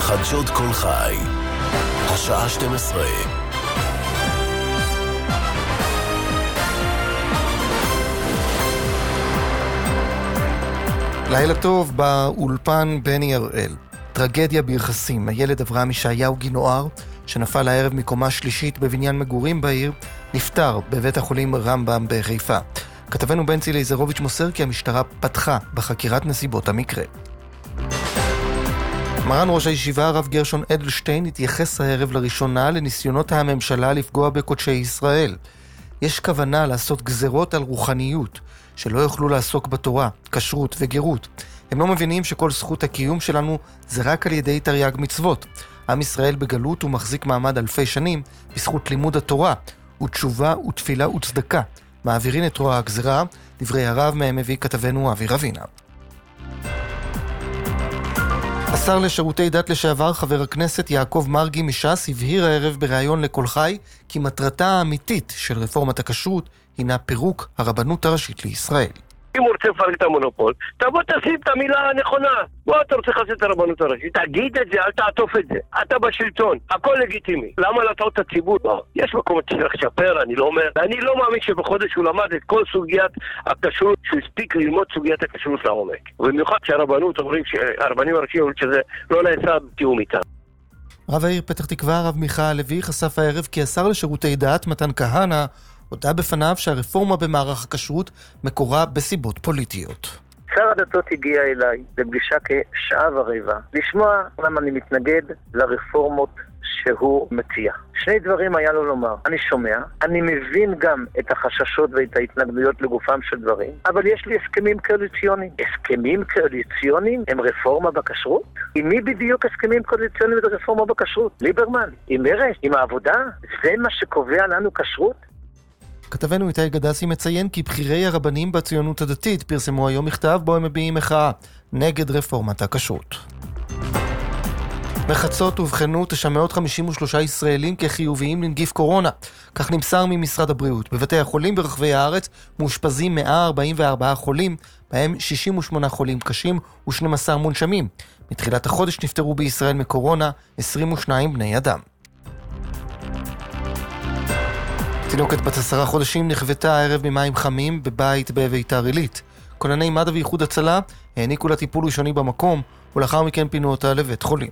חדשות כל חי, השעה 12. לילה טוב, באולפן בני הראל. טרגדיה ביחסים. הילד אברהם ישעיהו גינואר, שנפל הערב מקומה שלישית בבניין מגורים בעיר, נפטר בבית החולים רמב"ם בחיפה. כתבנו בנצי לייזרוביץ' מוסר כי המשטרה פתחה בחקירת נסיבות המקרה. מרן ראש הישיבה הרב גרשון אדלשטיין התייחס הערב לראשונה לניסיונות הממשלה לפגוע בקודשי ישראל. יש כוונה לעשות גזרות על רוחניות, שלא יוכלו לעסוק בתורה, כשרות וגרות. הם לא מבינים שכל זכות הקיום שלנו זה רק על ידי תרי"ג מצוות. עם ישראל בגלות הוא מחזיק מעמד אלפי שנים בזכות לימוד התורה, ותשובה ותפילה וצדקה. מעבירים את רוע הגזרה, דברי הרב מהם מביא כתבנו אבי רבינה. השר לשירותי דת לשעבר, חבר הכנסת יעקב מרגי מש"ס, הבהיר הערב בריאיון לכל חי כי מטרתה האמיתית של רפורמת הכשרות הינה פירוק הרבנות הראשית לישראל. אם הוא רוצה לפרק את המונופול, תבוא תשים את המילה הנכונה. בוא, אתה רוצה לחסל את הרבנות הראשית, תגיד את זה, אל תעטוף את זה. אתה בשלטון, הכל לגיטימי. למה להטעות את הציבור? לא. יש מקום שצריך לשפר, אני לא אומר. ואני לא מאמין שבחודש הוא למד את כל סוגיית הכשרות, שהוא הספיק ללמוד סוגיית הכשרות לעומק. ובמיוחד שהרבנות אומרים, שהרבנים הראשיים אומרים שזה לא נעשה בתיאום איתם. רב העיר פתח תקווה, הרב מיכה הלוי, חשף הערב כי השר לשירותי דת מתן כהנא הודע בפניו שהרפורמה במערך הכשרות מקורה בסיבות פוליטיות. שר הדתות הגיע אליי לפגישה כשעה ורבע, לשמוע למה אני מתנגד לרפורמות שהוא מציע. שני דברים היה לו לומר. אני שומע, אני מבין גם את החששות ואת ההתנגדויות לגופם של דברים, אבל יש לי הסכמים קואליציוניים. הסכמים קואליציוניים הם רפורמה בכשרות? עם מי בדיוק הסכמים קואליציוניים זה רפורמה בכשרות? ליברמן? עם מרצ? עם העבודה? זה מה שקובע לנו כשרות? כתבנו איתי גדסי מציין כי בכירי הרבנים בציונות הדתית פרסמו היום מכתב בו הם מביעים מחאה נגד רפורמת הכשרות. בחצות ובחנו 953 ישראלים כחיוביים לנגיף קורונה. כך נמסר ממשרד הבריאות. בבתי החולים ברחבי הארץ מאושפזים 144 חולים, בהם 68 חולים קשים ו12 מונשמים. מתחילת החודש נפטרו בישראל מקורונה 22 בני אדם. תינוקת בת 10 חודשים נחוותה הערב ממים חמים בבית בביתר עילית. כונני מד"א ואיחוד הצלה העניקו לה טיפול ראשוני במקום, ולאחר מכן פינו אותה לבית חולים.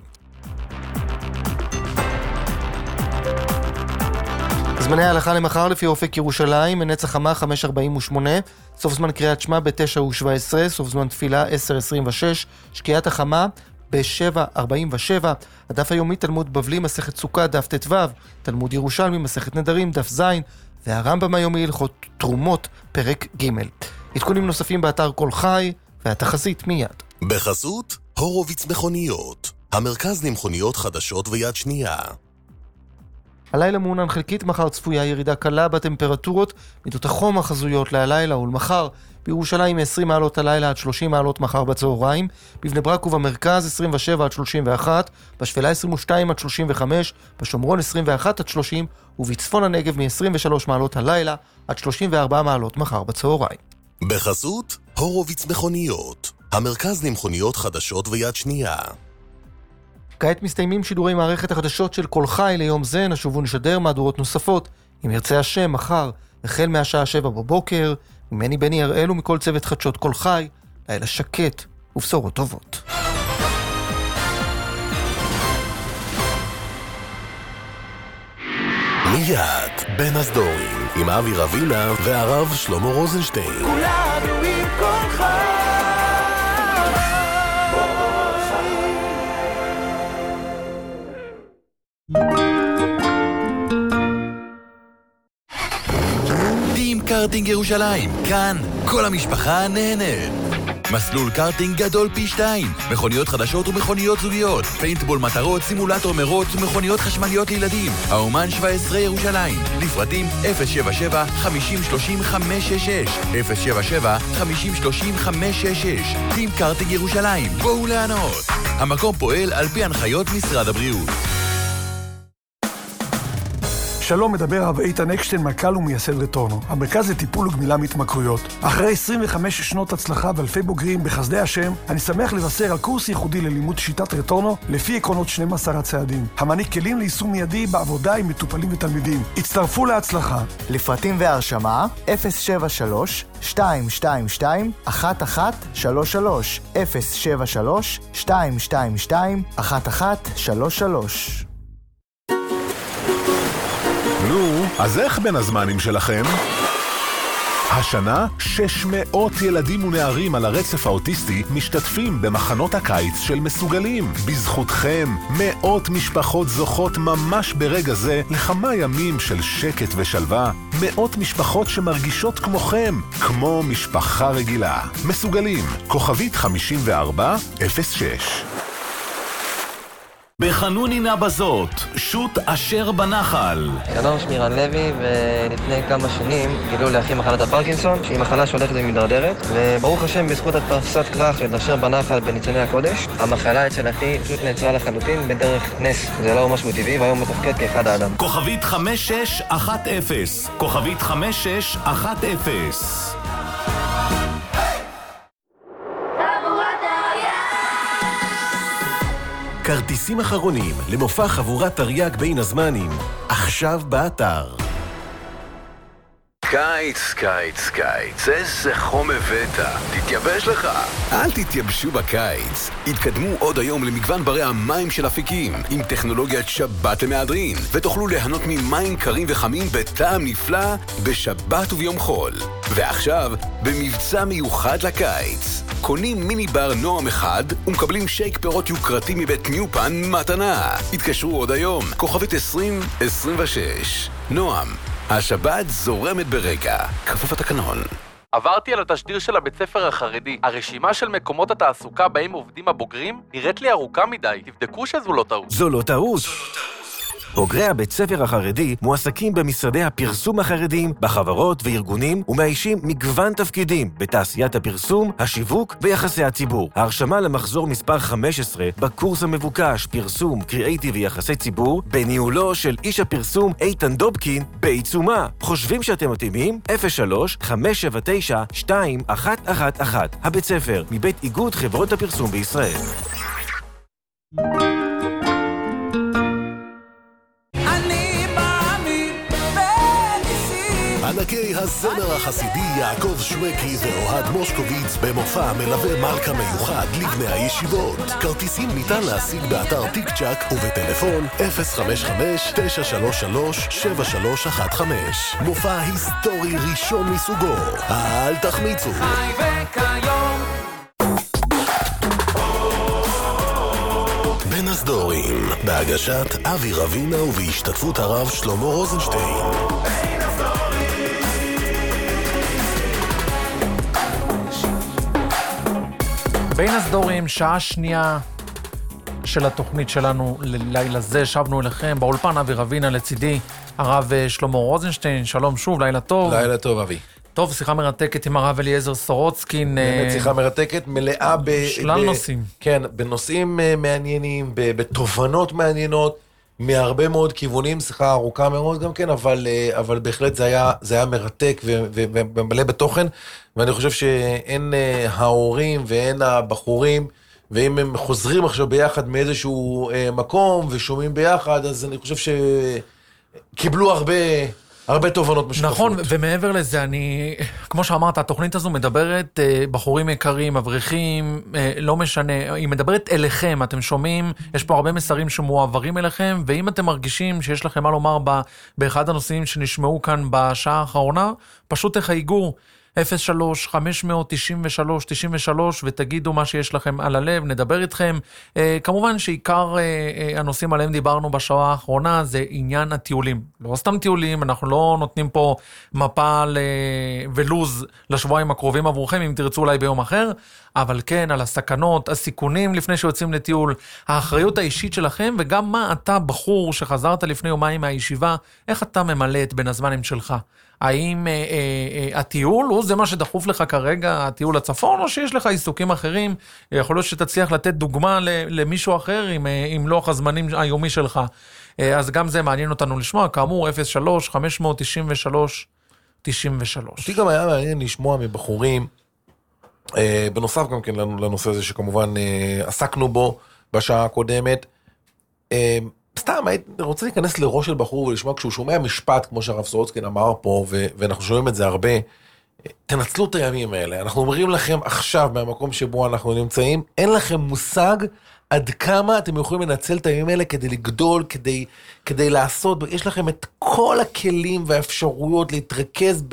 זמני ההלכה למחר לפי אופק ירושלים, מנץ החמה 5:48, סוף זמן קריאת שמע ב-9:17, סוף זמן תפילה 10:26, שקיעת החמה ב-7:47, הדף היומי תלמוד בבלי מסכת סוכה דף ט"ו, תלמוד ירושלמי מסכת נדרים דף ז', והרמב"ם היומי הלכות תרומות פרק ג'. עדכונים נוספים באתר כל חי והתחזית מיד. בחסות הורוביץ מכוניות, המרכז למכוניות חדשות ויד שנייה. הלילה מעונן חלקית, מחר צפויה ירידה קלה בטמפרטורות, מידות החום החזויות להלילה ולמחר, בירושלים 20 מעלות הלילה עד 30 מעלות מחר בצהריים, בבני ברק ובמרכז 27 עד 31, בשפלה 22 עד 35, בשומרון 21 עד 30, ובצפון הנגב מ-23 מעלות הלילה עד 34 מעלות מחר בצהריים. בחסות הורוביץ מכוניות, המרכז למכוניות חדשות ויד שנייה. כעת מסתיימים שידורי מערכת החדשות של כל חי ליום זה, נשוב ונשדר מהדורות נוספות, אם ירצה השם, מחר, החל מהשעה 7 בבוקר, ממני בני הראל ומכל צוות חדשות כל חי, לילה שקט ובשורות טובות. מיד בין הסדורים, עם אבי רבינה והרב שלמה רוזנשטיין. כולנו עם כל חי. דים קארטינג ירושלים, כאן כל המשפחה נהנית. מסלול קארטינג גדול פי 2, מכוניות חדשות ומכוניות זוגיות, פיינטבול מטרות, סימולטור מרוץ ומכוניות חשמליות לילדים. האומן 17 ירושלים, לפרטים 077 50 30 566 077 50 30 566. דים קארטינג ירושלים, בואו לענות. המקום פועל על פי הנחיות משרד הבריאות. שלום, מדבר הרב איתן אקשטיין, מנכ"ל ומייסד רטורנו, המרכז לטיפול וגמילה מהתמכרויות. אחרי 25 שנות הצלחה ואלפי בוגרים בחסדי השם, אני שמח לבשר על קורס ייחודי ללימוד שיטת רטורנו לפי עקרונות 12 הצעדים, המעניק כלים ליישום מיידי בעבודה עם מטופלים ותלמידים. הצטרפו להצלחה. לפרטים והרשמה 073-222-1133 073-222-1133. נו, אז איך בין הזמנים שלכם? השנה 600 ילדים ונערים על הרצף האוטיסטי משתתפים במחנות הקיץ של מסוגלים. בזכותכם, מאות משפחות זוכות ממש ברגע זה לכמה ימים של שקט ושלווה. מאות משפחות שמרגישות כמוכם, כמו משפחה רגילה. מסוגלים, כוכבית 5406. בחנונינה בזאת, שוט אשר בנחל. שלום, שמירן לוי, ולפני כמה שנים גילו לאחי מחלת הפרקינסון, שהיא מחלה שהולכת ומתדרדרת, וברוך השם, בזכות הדפסת כרך של אשר בנחל בניצני הקודש, המחלה אצל אחי פשוט נעצרה לחלוטין בדרך נס. זה לא משהו טבעי, והיום מתפקד כאחד האדם. כוכבית 5610, כוכבית 5610. כרטיסים אחרונים למופע חבורת תרי"ג בין הזמנים, עכשיו באתר. קיץ, קיץ, קיץ, איזה חום הבאת, תתייבש לך. אל תתייבשו בקיץ. התקדמו עוד היום למגוון ברי המים של אפיקים, עם טכנולוגיית שבת למהדרין, ותוכלו ליהנות ממים קרים וחמים בטעם נפלא בשבת וביום חול. ועכשיו, במבצע מיוחד לקיץ. קונים מיני בר נועם אחד ומקבלים שייק פירות יוקרתי מבית ניופן מתנה. התקשרו עוד היום, כוכבית 2026. נועם, השבת זורמת ברגע, כפוף התקנון. עברתי על התשדיר של הבית ספר החרדי. הרשימה של מקומות התעסוקה בהם עובדים הבוגרים נראית לי ארוכה מדי. תבדקו שזו לא טעות. זו לא טעות. בוגרי הבית ספר החרדי מועסקים במשרדי הפרסום החרדיים, בחברות וארגונים, ומאיישים מגוון תפקידים בתעשיית הפרסום, השיווק ויחסי הציבור. ההרשמה למחזור מספר 15 בקורס המבוקש פרסום, קריאייטיב ויחסי ציבור, בניהולו של איש הפרסום איתן דובקין, בעיצומה. חושבים שאתם מתאימים? 03-579-2111. הבית ספר מבית איגוד חברות הפרסום בישראל. ענקי הזמר החסידי יעקב שווקי ואוהד מושקוביץ במופע מלווה מלכה מיוחד לבני הישיבות. כרטיסים ניתן להשיג באתר טיק צ'ק ובטלפון 055-933-7315. מופע היסטורי ראשון מסוגו. אל תחמיצו. בין הסדורים, בהגשת אבי רבינה ובהשתתפות הרב שלמה רוזנשטיין. בין הסדורים, שעה שנייה של התוכנית שלנו ללילה זה, שבנו אליכם באולפן אבי רבינה, לצידי הרב שלמה רוזנשטיין. שלום שוב, לילה טוב. לילה טוב, אבי. טוב, שיחה מרתקת עם הרב אליעזר סורוצקין. באמת שיחה מרתקת, מלאה שלל נושאים. כן, בנושאים מעניינים, בתובנות מעניינות, מהרבה מאוד כיוונים, שיחה ארוכה מאוד גם כן, אבל בהחלט זה היה מרתק ומלא בתוכן, ואני חושב שאין ההורים ואין הבחורים, ואם הם חוזרים עכשיו ביחד מאיזשהו מקום ושומעים ביחד, אז אני חושב שקיבלו הרבה תובנות משותפות. נכון, ומעבר לזה, כמו שאמרת, התוכנית הזו מדברת, בחורים יקרים, אברכים, לא משנה, היא מדברת אליכם, אתם שומעים, יש פה הרבה מסרים שמועברים אליכם, ואם אתם מרגישים שיש לכם מה לומר באחד הנושאים שנשמעו כאן בשעה האחרונה, פשוט תחייגו 03-593-93 ותגידו מה שיש לכם על הלב, נדבר איתכם. כמובן שעיקר הנושאים עליהם דיברנו בשעה האחרונה זה עניין הטיולים. לא סתם טיולים, אנחנו לא נותנים פה מפה ולוז לשבועיים הקרובים עבורכם, אם תרצו אולי ביום אחר, אבל כן על הסכנות, הסיכונים לפני שיוצאים לטיול, האחריות האישית שלכם, וגם מה אתה בחור שחזרת לפני יומיים מהישיבה, איך אתה ממלא את בין הזמנים שלך? האם הטיול הוא זה מה שדחוף לך כרגע, הטיול לצפון, או שיש לך עיסוקים אחרים? יכול להיות שתצליח לתת דוגמה למישהו אחר עם לוח הזמנים היומי שלך. אז גם זה מעניין אותנו לשמוע, כאמור 03-593-93. אותי גם היה מעניין לשמוע מבחורים, בנוסף גם כן לנושא הזה שכמובן עסקנו בו בשעה הקודמת, סתם הייתי רוצה להיכנס לראש של בחור ולשמוע כשהוא שומע משפט כמו שהרב סורוצקין אמר פה, ואנחנו שומעים את זה הרבה, תנצלו את הימים האלה, אנחנו אומרים לכם עכשיו מהמקום שבו אנחנו נמצאים, אין לכם מושג עד כמה אתם יכולים לנצל את הימים האלה כדי לגדול, כדי לעשות, יש לכם את כל הכלים והאפשרויות להתרכז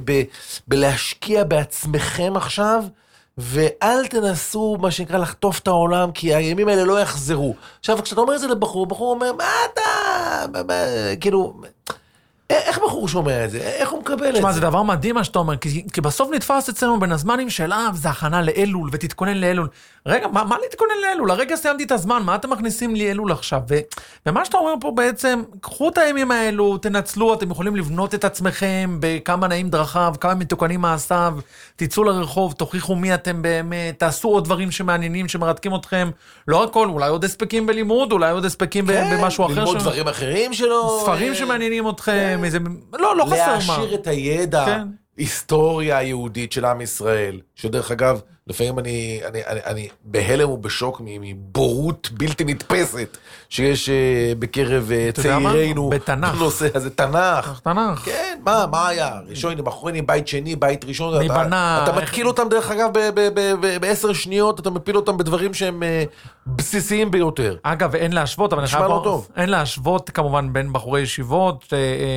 בלהשקיע בעצמכם עכשיו, ואל תנסו מה שנקרא לחטוף את העולם, כי הימים האלה לא יחזרו. עכשיו, כשאתה אומר את זה לבחור, בחור אומר, מה אתה, כאילו, איך בחור שומע את זה? איך הוא מקבל את זה? תשמע, זה דבר מדהים מה שאתה אומר, כי בסוף נתפס אצלנו בין הזמנים של זה הכנה לאלול, ותתכונן לאלול. רגע, מה להתכונן לאלול? הרגע סיימתי את הזמן, מה אתם מכניסים לי אלול עכשיו? ומה שאתה אומר פה בעצם, קחו את הימים האלו, תנצלו, אתם יכולים לבנות את עצמכם בכמה נעים דרכיו, כמה מתוקנים מעשיו, תצאו לרחוב, תוכיחו מי אתם באמת, תעשו עוד דברים שמעניינים, שמרתקים אתכם, לא הכל, אולי עוד הספקים בלימוד, אולי עוד הספקים במשהו אחר. ללמוד דברים אחרים שלו. ספרים שמעניינים אתכם, לא חסר מה. להשאיר את הידע, היסטוריה היהודית של עם ישראל, שדרך אגב, לפעמים אני בהלם ובשוק מבורות בלתי נתפסת, שיש בקרב צעירינו, בנושא הזה, תנ"ך. כן, מה היה? ראשון, אחרונים, בית שני, בית ראשון, אתה מתקיל אותם דרך אגב ב10 שניות, אתה מפיל אותם בדברים שהם בסיסיים ביותר. אגב, אין להשוות, אבל אין להשוות כמובן בין בחורי ישיבות,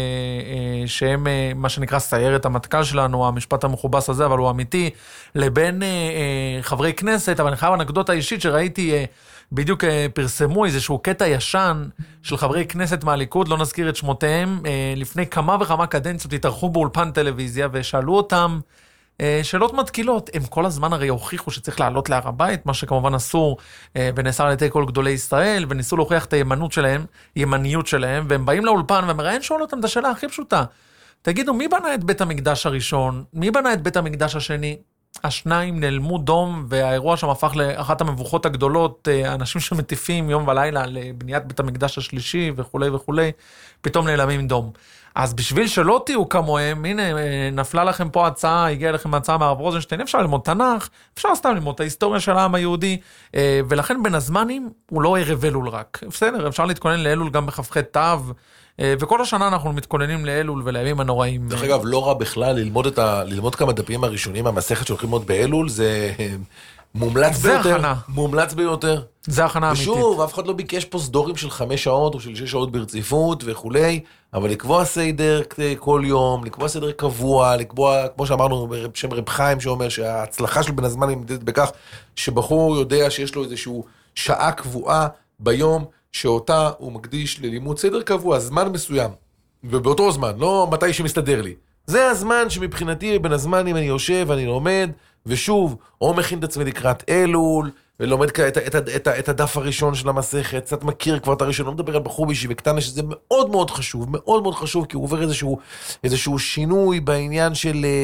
שהם מה שנקרא סיירת המטכ"ל שלנו, המשפט המכובס הזה, אבל הוא אמיתי, לבין חברי כנסת, אבל אני חייב אנקדוטה אישית שראיתי, בדיוק פרסמו איזשהו קטע ישן של חברי כנסת מהליכוד, לא נזכיר את שמותיהם, לפני כמה וכמה קדנציות התארחו באולפן טלוויזיה, ושאלו אותם שאלות מתקילות. הם כל הזמן הרי הוכיחו שצריך לעלות להר הבית, מה שכמובן אסור, ונאסר על ידי כל גדולי ישראל, וניסו להוכיח את הימניות שלהם, והם באים לאולפן, והמראיין שואל אותם את השאלה הכי פשוטה, תגידו, מי בנה את בית המקדש הראשון? מי בנה את בית המקדש השני? השניים נעלמו דום, והאירוע שם הפך לאחת המבוכות הגדולות, אנשים שמטיפים יום ולילה לבניית בית המקדש השלישי וכולי וכולי, פתאום נעלמים דום. אז בשביל שלא תהיו כמוהם, הנה, נפלה לכם פה הצעה, הגיעה לכם הצעה מהרב רוזנשטיין, אפשר ללמוד תנ"ך, אפשר סתם ללמוד את ההיסטוריה של העם היהודי, ולכן בין הזמנים הוא לא ערב אלול רק. בסדר, אפשר להתכונן לאלול גם בכ"ח תו, וכל השנה אנחנו מתכוננים לאלול ולימים הנוראים. דרך אגב, לא רע בכלל ללמוד כמה דפים הראשונים מהמסכת שהולכים ללמוד באלול, זה מומלץ ביותר. מומלץ ביותר. זה הכנה אמיתית. ושוב, אף אחד לא ביקש פה סדורים של 5 שעות או של 6 שעות ברציפות וכולי, אבל לקבוע סדר כל יום, לקבוע סדר קבוע, לקבוע, כמו שאמרנו, בשם רב חיים שאומר שההצלחה של בן הזמן נמדדת בכך שבחור יודע שיש לו איזשהו שעה קבועה ביום, שאותה הוא מקדיש ללימוד סדר קבוע, זמן מסוים, ובאותו זמן, לא מתי שמסתדר לי. זה הזמן שמבחינתי בין הזמנים אני יושב ואני לומד, ושוב, או מכין את עצמי לקראת אלול, ולומד את הדף הראשון של המסכת, קצת מכיר כבר את הראשון, לא מדבר על בחור בישיבה קטנה, שזה מאוד מאוד חשוב, מאוד מאוד חשוב, כי הוא עובר איזשהו שינוי בעניין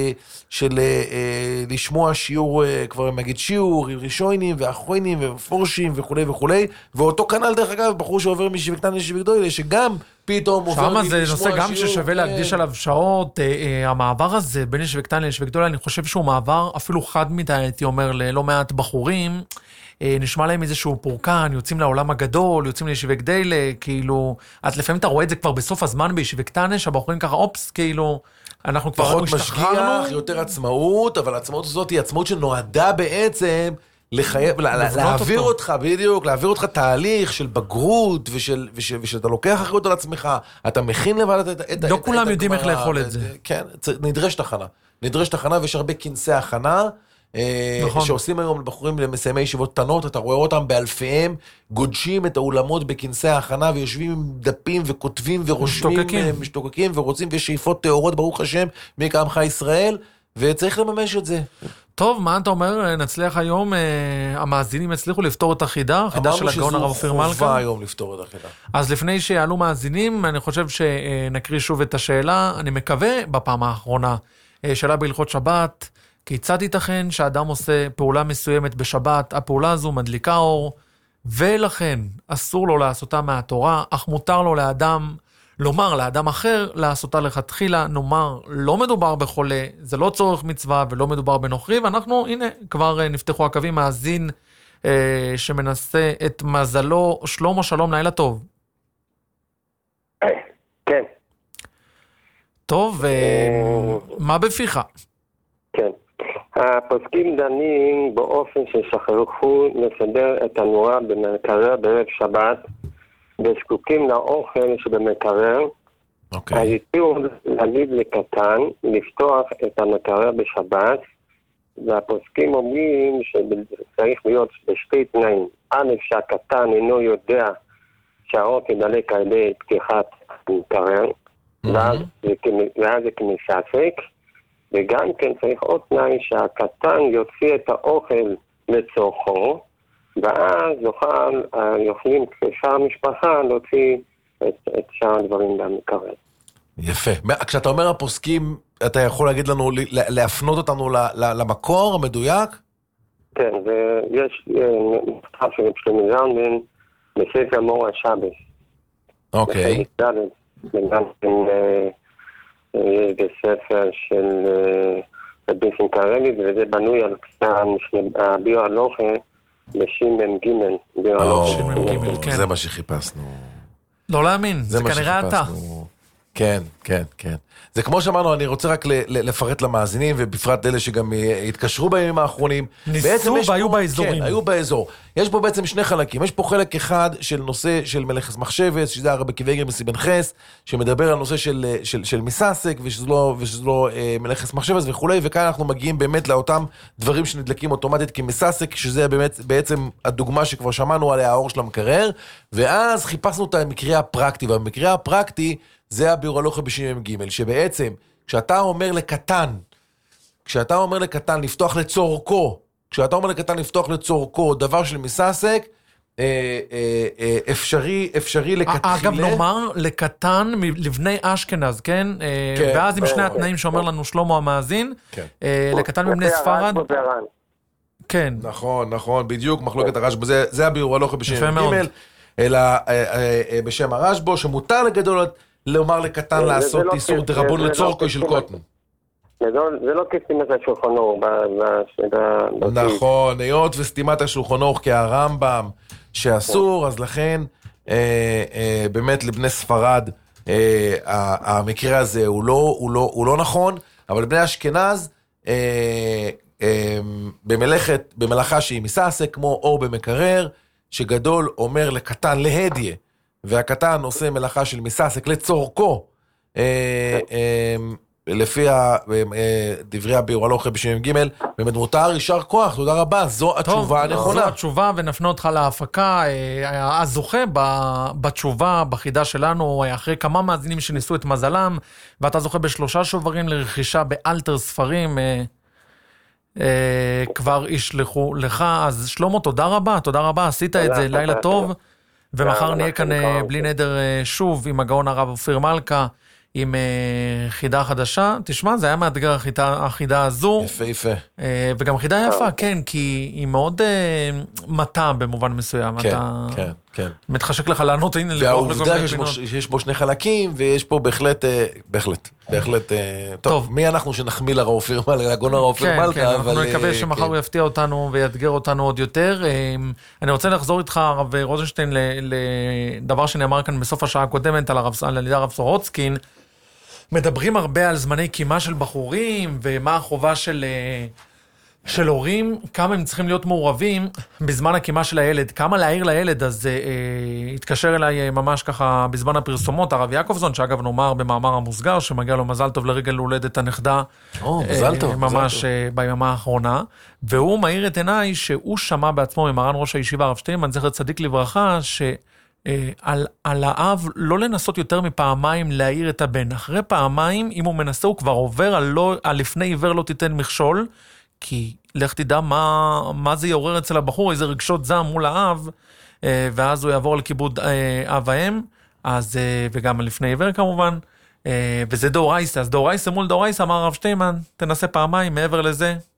של לשמוע שיעור, כבר נגיד שיעור, ראשונים ואחרונים ופורשים וכולי וכולי, ואותו כנ"ל דרך אגב, בחור שעובר מישיבה קטנה לישיבה גדולה, שגם פתאום עובר לשמוע שיעור. שם זה נושא גם ששווה להקדיש עליו שעות, המעבר הזה בין ישיבה קטנה לישיבה גדולה, אני חושב שהוא מעבר אפילו חד מדי, הייתי אומר, ללא מעט בחורים, נשמע להם איזשהו פורקן, יוצאים לעולם הגדול, יוצאים לישיבה גדולה, כאילו, אז לפעמים אתה רואה את זה כבר בסוף הזמן בישיבה קטנה, שהבחורים ככה, אופס, כאילו, אנחנו כבר פחות משגיח, יותר עצמאות, אבל העצמאות הזאת היא עצמאות שנועדה בעצם להעביר אותך, בדיוק, להעביר אותך תהליך של בגרות, ושאתה לוקח אחריות על עצמך, אתה מכין לבד את לא כולם יודעים איך לאכול את זה. כן, נדרשת הכנה, ויש הרבה כנסי הכנה, שעושים היום לבחורים למסיימי ישיבות קטנות, אתה רואה אותם באלפיהם, גודשים את האולמות בכנסי ההכנה, ויושבים עם דפים וכותבים ורושמים, משתוקקים ורוצים, ויש שאיפות תאורות, ברוך השם, מי כעמך ישראל, וצריך לממש את זה. טוב, מה אתה אומר? נצליח היום, המאזינים הצליחו לפתור את החידה של הגאון הרב אופיר מלכה. אמרנו שזו חובה היום לפתור את החידה. אז לפני שיעלו מאזינים, אני חושב שנקריא שוב את השאלה, אני מקווה בפעם האחרונה, שאלה בהלכות שבת, כיצד ייתכן שאדם עושה פעולה מסוימת בשבת, הפעולה הזו מדליקה אור, ולכן אסור לו לעשותה מהתורה, אך מותר לו לומר לאדם אחר לעשותה לכתחילה, נאמר, לא מדובר בחולה, זה לא צורך מצווה ולא מדובר בנוכרי, ואנחנו, הנה, כבר נפתחו הקווים, מאזין שמנסה את מזלו, שלמה, שלום, לילה טוב. כן. טוב, מה בפיך? כן. הפוסקים דנים באופן ששכחו לסדר את הנורה במקרר בערב שבת, וזקוקים לאוכל שבמקרר. אז הציעו להגיד לקטן לפתוח את המקרר בשבת, והפוסקים אומרים שצריך להיות בשתי תנאים. א', שהקטן אינו יודע שהאור תדלק על ידי פתיחת המקרר, ואז זה כמספק, וגם כן צריך עוד תנאי שהקטן יוציא את האוכל לצורכו, ואז יוכלים כשאר המשפחה להוציא את שאר הדברים במקרר. יפה. כשאתה אומר הפוסקים, אתה יכול להגיד לנו, להפנות אותנו למקור המדויק? כן, ויש מכתב של שלמה זלמן בספר מור השבת. אוקיי. וגם יש בספר של רבי שמקרליץ, וזה בנוי על הביו הלוכה בש"מ ג'. זה מה שחיפשנו. לא להאמין, זה כנראה אתה. כן, כן, כן. זה כמו שאמרנו, אני רוצה רק לפרט למאזינים, ובפרט אלה שגם התקשרו בימים האחרונים. ניסו והיו באזורים. כן, היו באזור. יש פה בעצם שני חלקים. יש פה חלק אחד של נושא של מלאכת מחשבת, שזה הרבי קיוויגר מסיבן חס, שמדבר על נושא של מיססק, ושזה לא מלאכת מחשבת וכו', וכאן אנחנו מגיעים באמת לאותם דברים שנדלקים אוטומטית כמיססק, שזה באמת בעצם הדוגמה שכבר שמענו עליה, האור של המקרר, ואז חיפשנו את המקרה הפרקטי, והמקרה הפרקטי זה הביאור הלוכה בש"מ ג', שבעצם כשאתה אומר לקטן לפתוח לצורכו, דבר של מיססק, אפשרי לכתחילה. אגב, נאמר לקטן לבני אשכנז, כן? ואז עם שני התנאים שאומר לנו שלמה המאזין, לקטן מבני ספרד. כן. נכון, בדיוק, מחלוקת הרשב"א, זה הביאור הלוכה בש"מ ג', אלא בשם הרשב"א, שמותר לגדול לומר לקטן לעשות איסור דרבון לצורכו של קוטן. זה לא כסתימת השולחן אור. נכון, היות וסתימת השולחן אור כהרמב"ם שאסור, אז לכן באמת לבני ספרד המקרה הזה הוא לא נכון, אבל לבני אשכנז במלאכה שהיא מיססק, כמו אור במקרר, שגדול אומר לקטן להדיה, והקטן עושה מלאכה של מיססק לצורכו, לפי דברי הביאור הלוכה בש"מ ג', באמת מותר, יישר כוח, תודה רבה, זו התשובה הנכונה. זו התשובה, ונפנה אותך להפקה. הזוכה בתשובה, בחידה שלנו, אחרי כמה מאזינים שניסו את מזלם, ואתה זוכה ב3 שוברים לרכישה באלתר ספרים, כבר ישלחו לך. אז שלמה, תודה רבה, עשית את זה, לילה טוב, ומחר נהיה כאן בלי נדר שוב עם הגאון הרב אופיר מלכה, עם חידה חדשה. תשמע, זה היה מאתגר החידה הזו. יפה. וגם חידה יפה, כן, כי היא מאוד מטה במובן מסוים. כן. מתחשק לך לענות, הנה, והעובדה שיש פה 2 חלקים, ויש פה בהחלט, טוב, מי אנחנו שנחמיא לגאון הרב אופיר מלכה? כן, אנחנו נקווה שמחר הוא יפתיע אותנו ויאתגר אותנו עוד יותר. אני רוצה לחזור איתך, הרב רוזנשטיין, לדבר שנאמר כאן בסוף השעה הקודמת על ידי הרב סורוצקין. מדברים הרבה על זמני קימה של בחורים, ומה החובה של הורים, כמה הם צריכים להיות מעורבים בזמן הקימה של הילד, כמה להעיר לילד. אז התקשר אליי ממש ככה בזמן הפרסומות, הרב יעקובזון, שאגב נאמר במאמר המוסגר, שמגיע לו מזל טוב לרגל הולדת הנכדה, מזל טוב, ממש בימה האחרונה, והוא מאיר את עיניי שהוא שמע בעצמו ממרן ראש הישיבה הרב שטיינמן, זכר צדיק לברכה, על האב לא לנסות יותר מפעמיים להעיר את הבן. אחרי פעמיים, אם הוא מנסה, הוא כבר עובר על לפני עיוור לא תיתן מכשול, כי לך תדע מה זה יעורר אצל הבחור, איזה רגשות זעם מול האב, ואז הוא יעבור לכיבוד אב האם, אז, וגם לפני עיוור כמובן, וזה דאורייסה. אז דאורייסה מול דאורייסה, אמר הרב שטיינמן, תנסה פעמיים, מעבר לזה,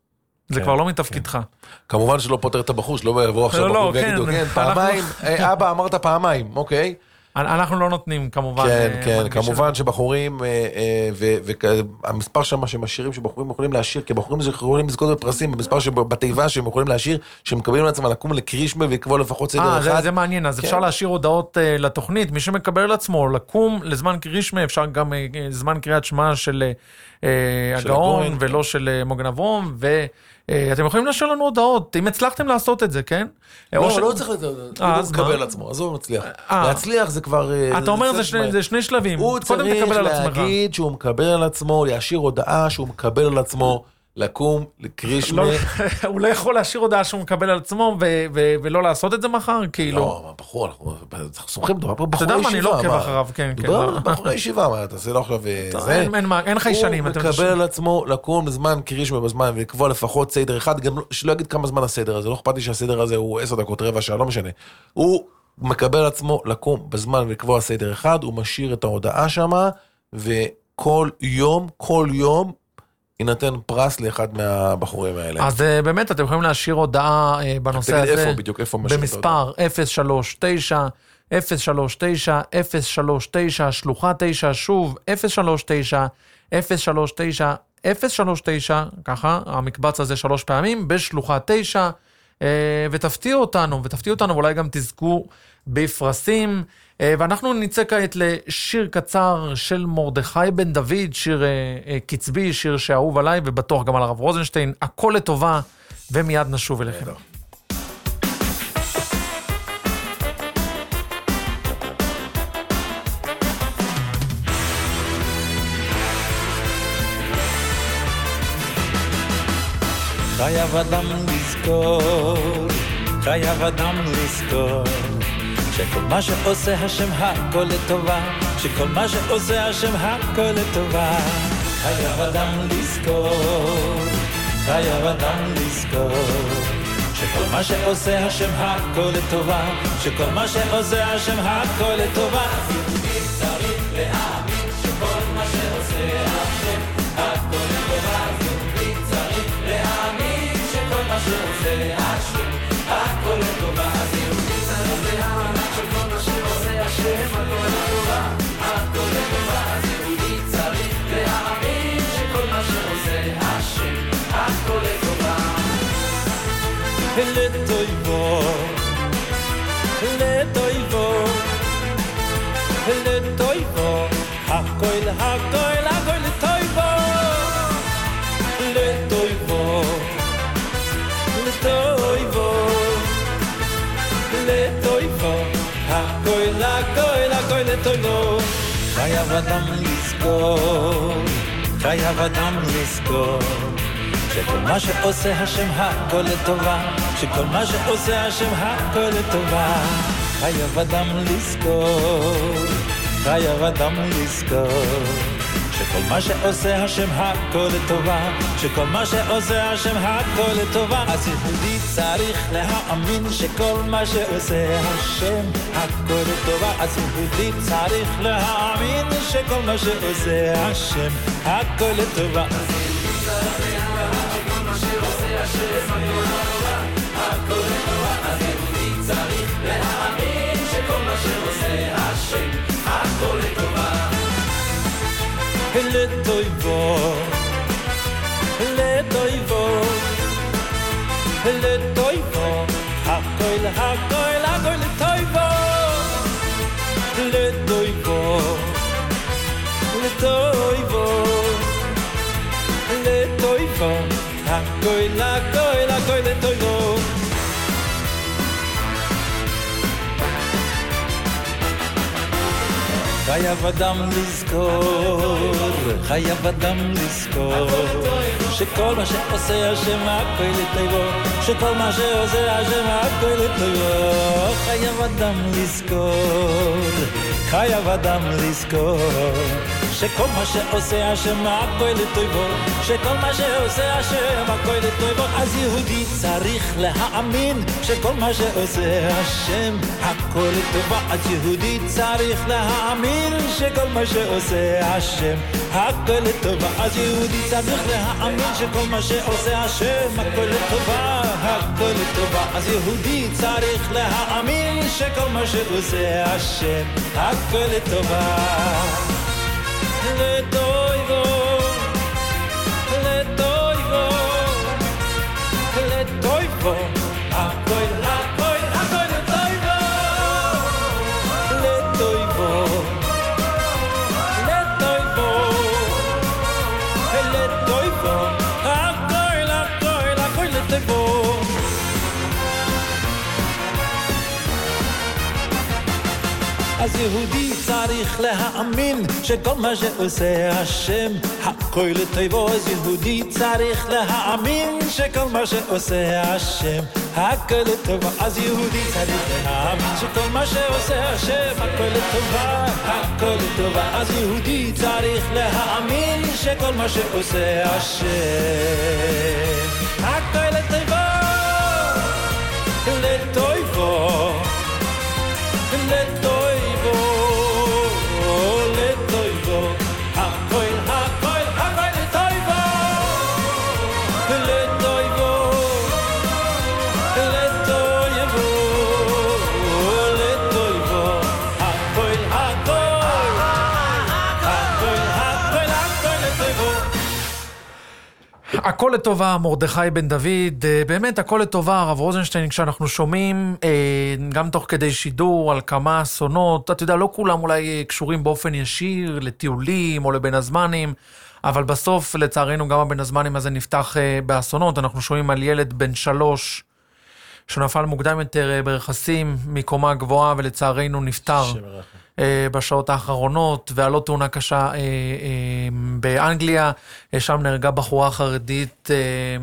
זה כבר לא מתפקידך. כמובן שלא פותר את הבחור, שלא יבואו עכשיו בחור ויגידו, כן, פעמיים, אבא אמרת פעמיים, אוקיי? אנחנו לא נותנים כמובן. כן, כמובן שבחורים, והמספר שם שמשאירים שבחורים יכולים להשאיר, כי בחורים יכולים לזכות בפרסים, המספר בתיבה שהם יכולים להשאיר, שהם מקבלים לעצמם לקום לקרישמה ויקבול לפחות סדר אחד. זה מעניין, אז אפשר להשאיר הודעות לתוכנית, מי שמקבל על עצמו לקום לזמן קרישמה, אפשר גם זמן קריאת שמע של הגאון ולא של מוגן אברום, אתם יכולים לשאול לנו הודעות, אם הצלחתם לעשות את זה, כן? לא צריך לקבל עצמו, אז הוא מצליח. להצליח זה כבר... אתה אומר זה שני שלבים. הוא צריך להגיד שהוא מקבל על עצמו, להשאיר הודעה שהוא מקבל על עצמו, לקום, לקרישמה. הוא לא יכול להשאיר הודעה שהוא מקבל על עצמו ולא לעשות את זה מחר, כאילו. לא, בחור, אנחנו סומכים דבר פה בחורי ישיבה. אתה יודע מה, אני לא עוקב אחריו, כן. בחורי ישיבה, מה, אתה עושה לא עכשיו... אין חיישנים. הוא מקבל על עצמו לקום לזמן קרישמה בזמן ולקבוע לפחות סדר אחד, גם שלא יגיד כמה זמן הסדר הזה, לא אכפת לי שהסדר הזה הוא 10 דקות, רבע שעה, לא משנה. הוא מקבל על עצמו לקום בזמן ולקבוע סדר אחד, הוא משאיר את ההודעה שמה, וכל יום, יינתן פרס לאחד מהבחורים האלה. אז באמת, אתם יכולים להשאיר הודעה בנושא הזה. תגיד איפה בדיוק, איפה משאיר את במספר 039, שלוחה 9, שוב, 039, ככה, המקבץ הזה 3 פעמים, בשלוחה 9, ותפתיעו אותנו, ואולי גם תזכו בפרסים, ואנחנו נצא כעת לשיר קצר של מרדכי בן דוד, שיר קצבי, שיר שאהוב עליי, ובטוח גם על הרב רוזנשטיין, הכל לטובה, ומיד נשוב אליכם. חייב אדם לזכור, שכל מה שעושה השם הכל לטובה, שכל מה שעושה השם הכל לטובה. חייב אדם לזכור, שכל מה שעושה השם הכל לטובה, שכל מה שעושה השם הכל לטובה. יהודי צריך להאמין שכל מה שעושה השם הכל לטובה. יהודי צריך להאמין שכל מה שעושה השם הכל לטובה. יהודי צריך להאמין שכל מה שעושה השם הכל לטובה, הכל לטובה. יהודי צריך להאמין שכל מה שעושה השם הכל לטובה. לטויבו, הכל לטויבו, לטויבו, הכל לטויבו. חייב אדם לזכור, שכל מה שעושה השם הכל לטובה, שכל מה שעושה השם הכל לטובה. חייב אדם לזכור, שכל מה שעושה השם הכל לטובה, שכל מה שעושה השם הכל לטובה. אז יהודי צריך להאמין שכל מה שעושה השם הכל לטובה. אז יהודי צריך להאמין שכל מה שעושה השם הכל לטובה. אז יהודי צריך להאמין שכל מה שעושה השם הכל לטובה, אז יהודי צריך להאמין שכל מה שעושה השם הכל לטובה. לטויבו, הכל לטויבו, הכל לטויבו. חייב אדם לזכור, שכל מה שעושה השם הכל לטובה, שכל מה שעושה השם הכל לטובה. חייב אדם לזכור, שכל מה שעושה השם הכל לטובו, שכל מה שעושה השם הכל לטובו. אז יהודי צריך להאמין שכל מה שעושה השם הכל לטובו. אז יהודי צריך להאמין שכל מה שעושה השם הכל לטובה. אז יהודי צריך להאמין שכל מה שעושה השם הכל לטובה, הכל לטובה. אז יהודי צריך להאמין שכל מה שעושה השם הכל לטובה. לטויבו, לטויבו, לטויבו, הכל, הכל, הכל לטויבו, לטויבו, לטויבו, לטויבו, הכל, הכל, הכל לטויבו. אז יהודי צריך להאמין שכל מה שעושה השם הכל לטובו. אז יהודי צריך להאמין שכל מה שעושה השם הכל לטובה. אז יהודי צריך להאמין שכל מה שעושה השם הכל לטובה, הכל לטובה. אז יהודי צריך להאמין שכל מה שעושה השם הכל לטובה, לטובו, לטובו. הכל לטובה, מרדכי בן דוד, באמת הכל לטובה, הרב רוזנשטיין, כשאנחנו שומעים גם תוך כדי שידור על כמה אסונות, אתה יודע, לא כולם אולי קשורים באופן ישיר לטיולים או לבין הזמנים, אבל בסוף לצערנו גם הבין הזמנים הזה נפתח באסונות. אנחנו שומעים על ילד בן 3 שנפל מוקדם יותר ברכסים מקומה גבוהה ולצערנו נפטר בשעות האחרונות, ועלו תאונה קשה באנגליה, שם נהרגה בחורה חרדית.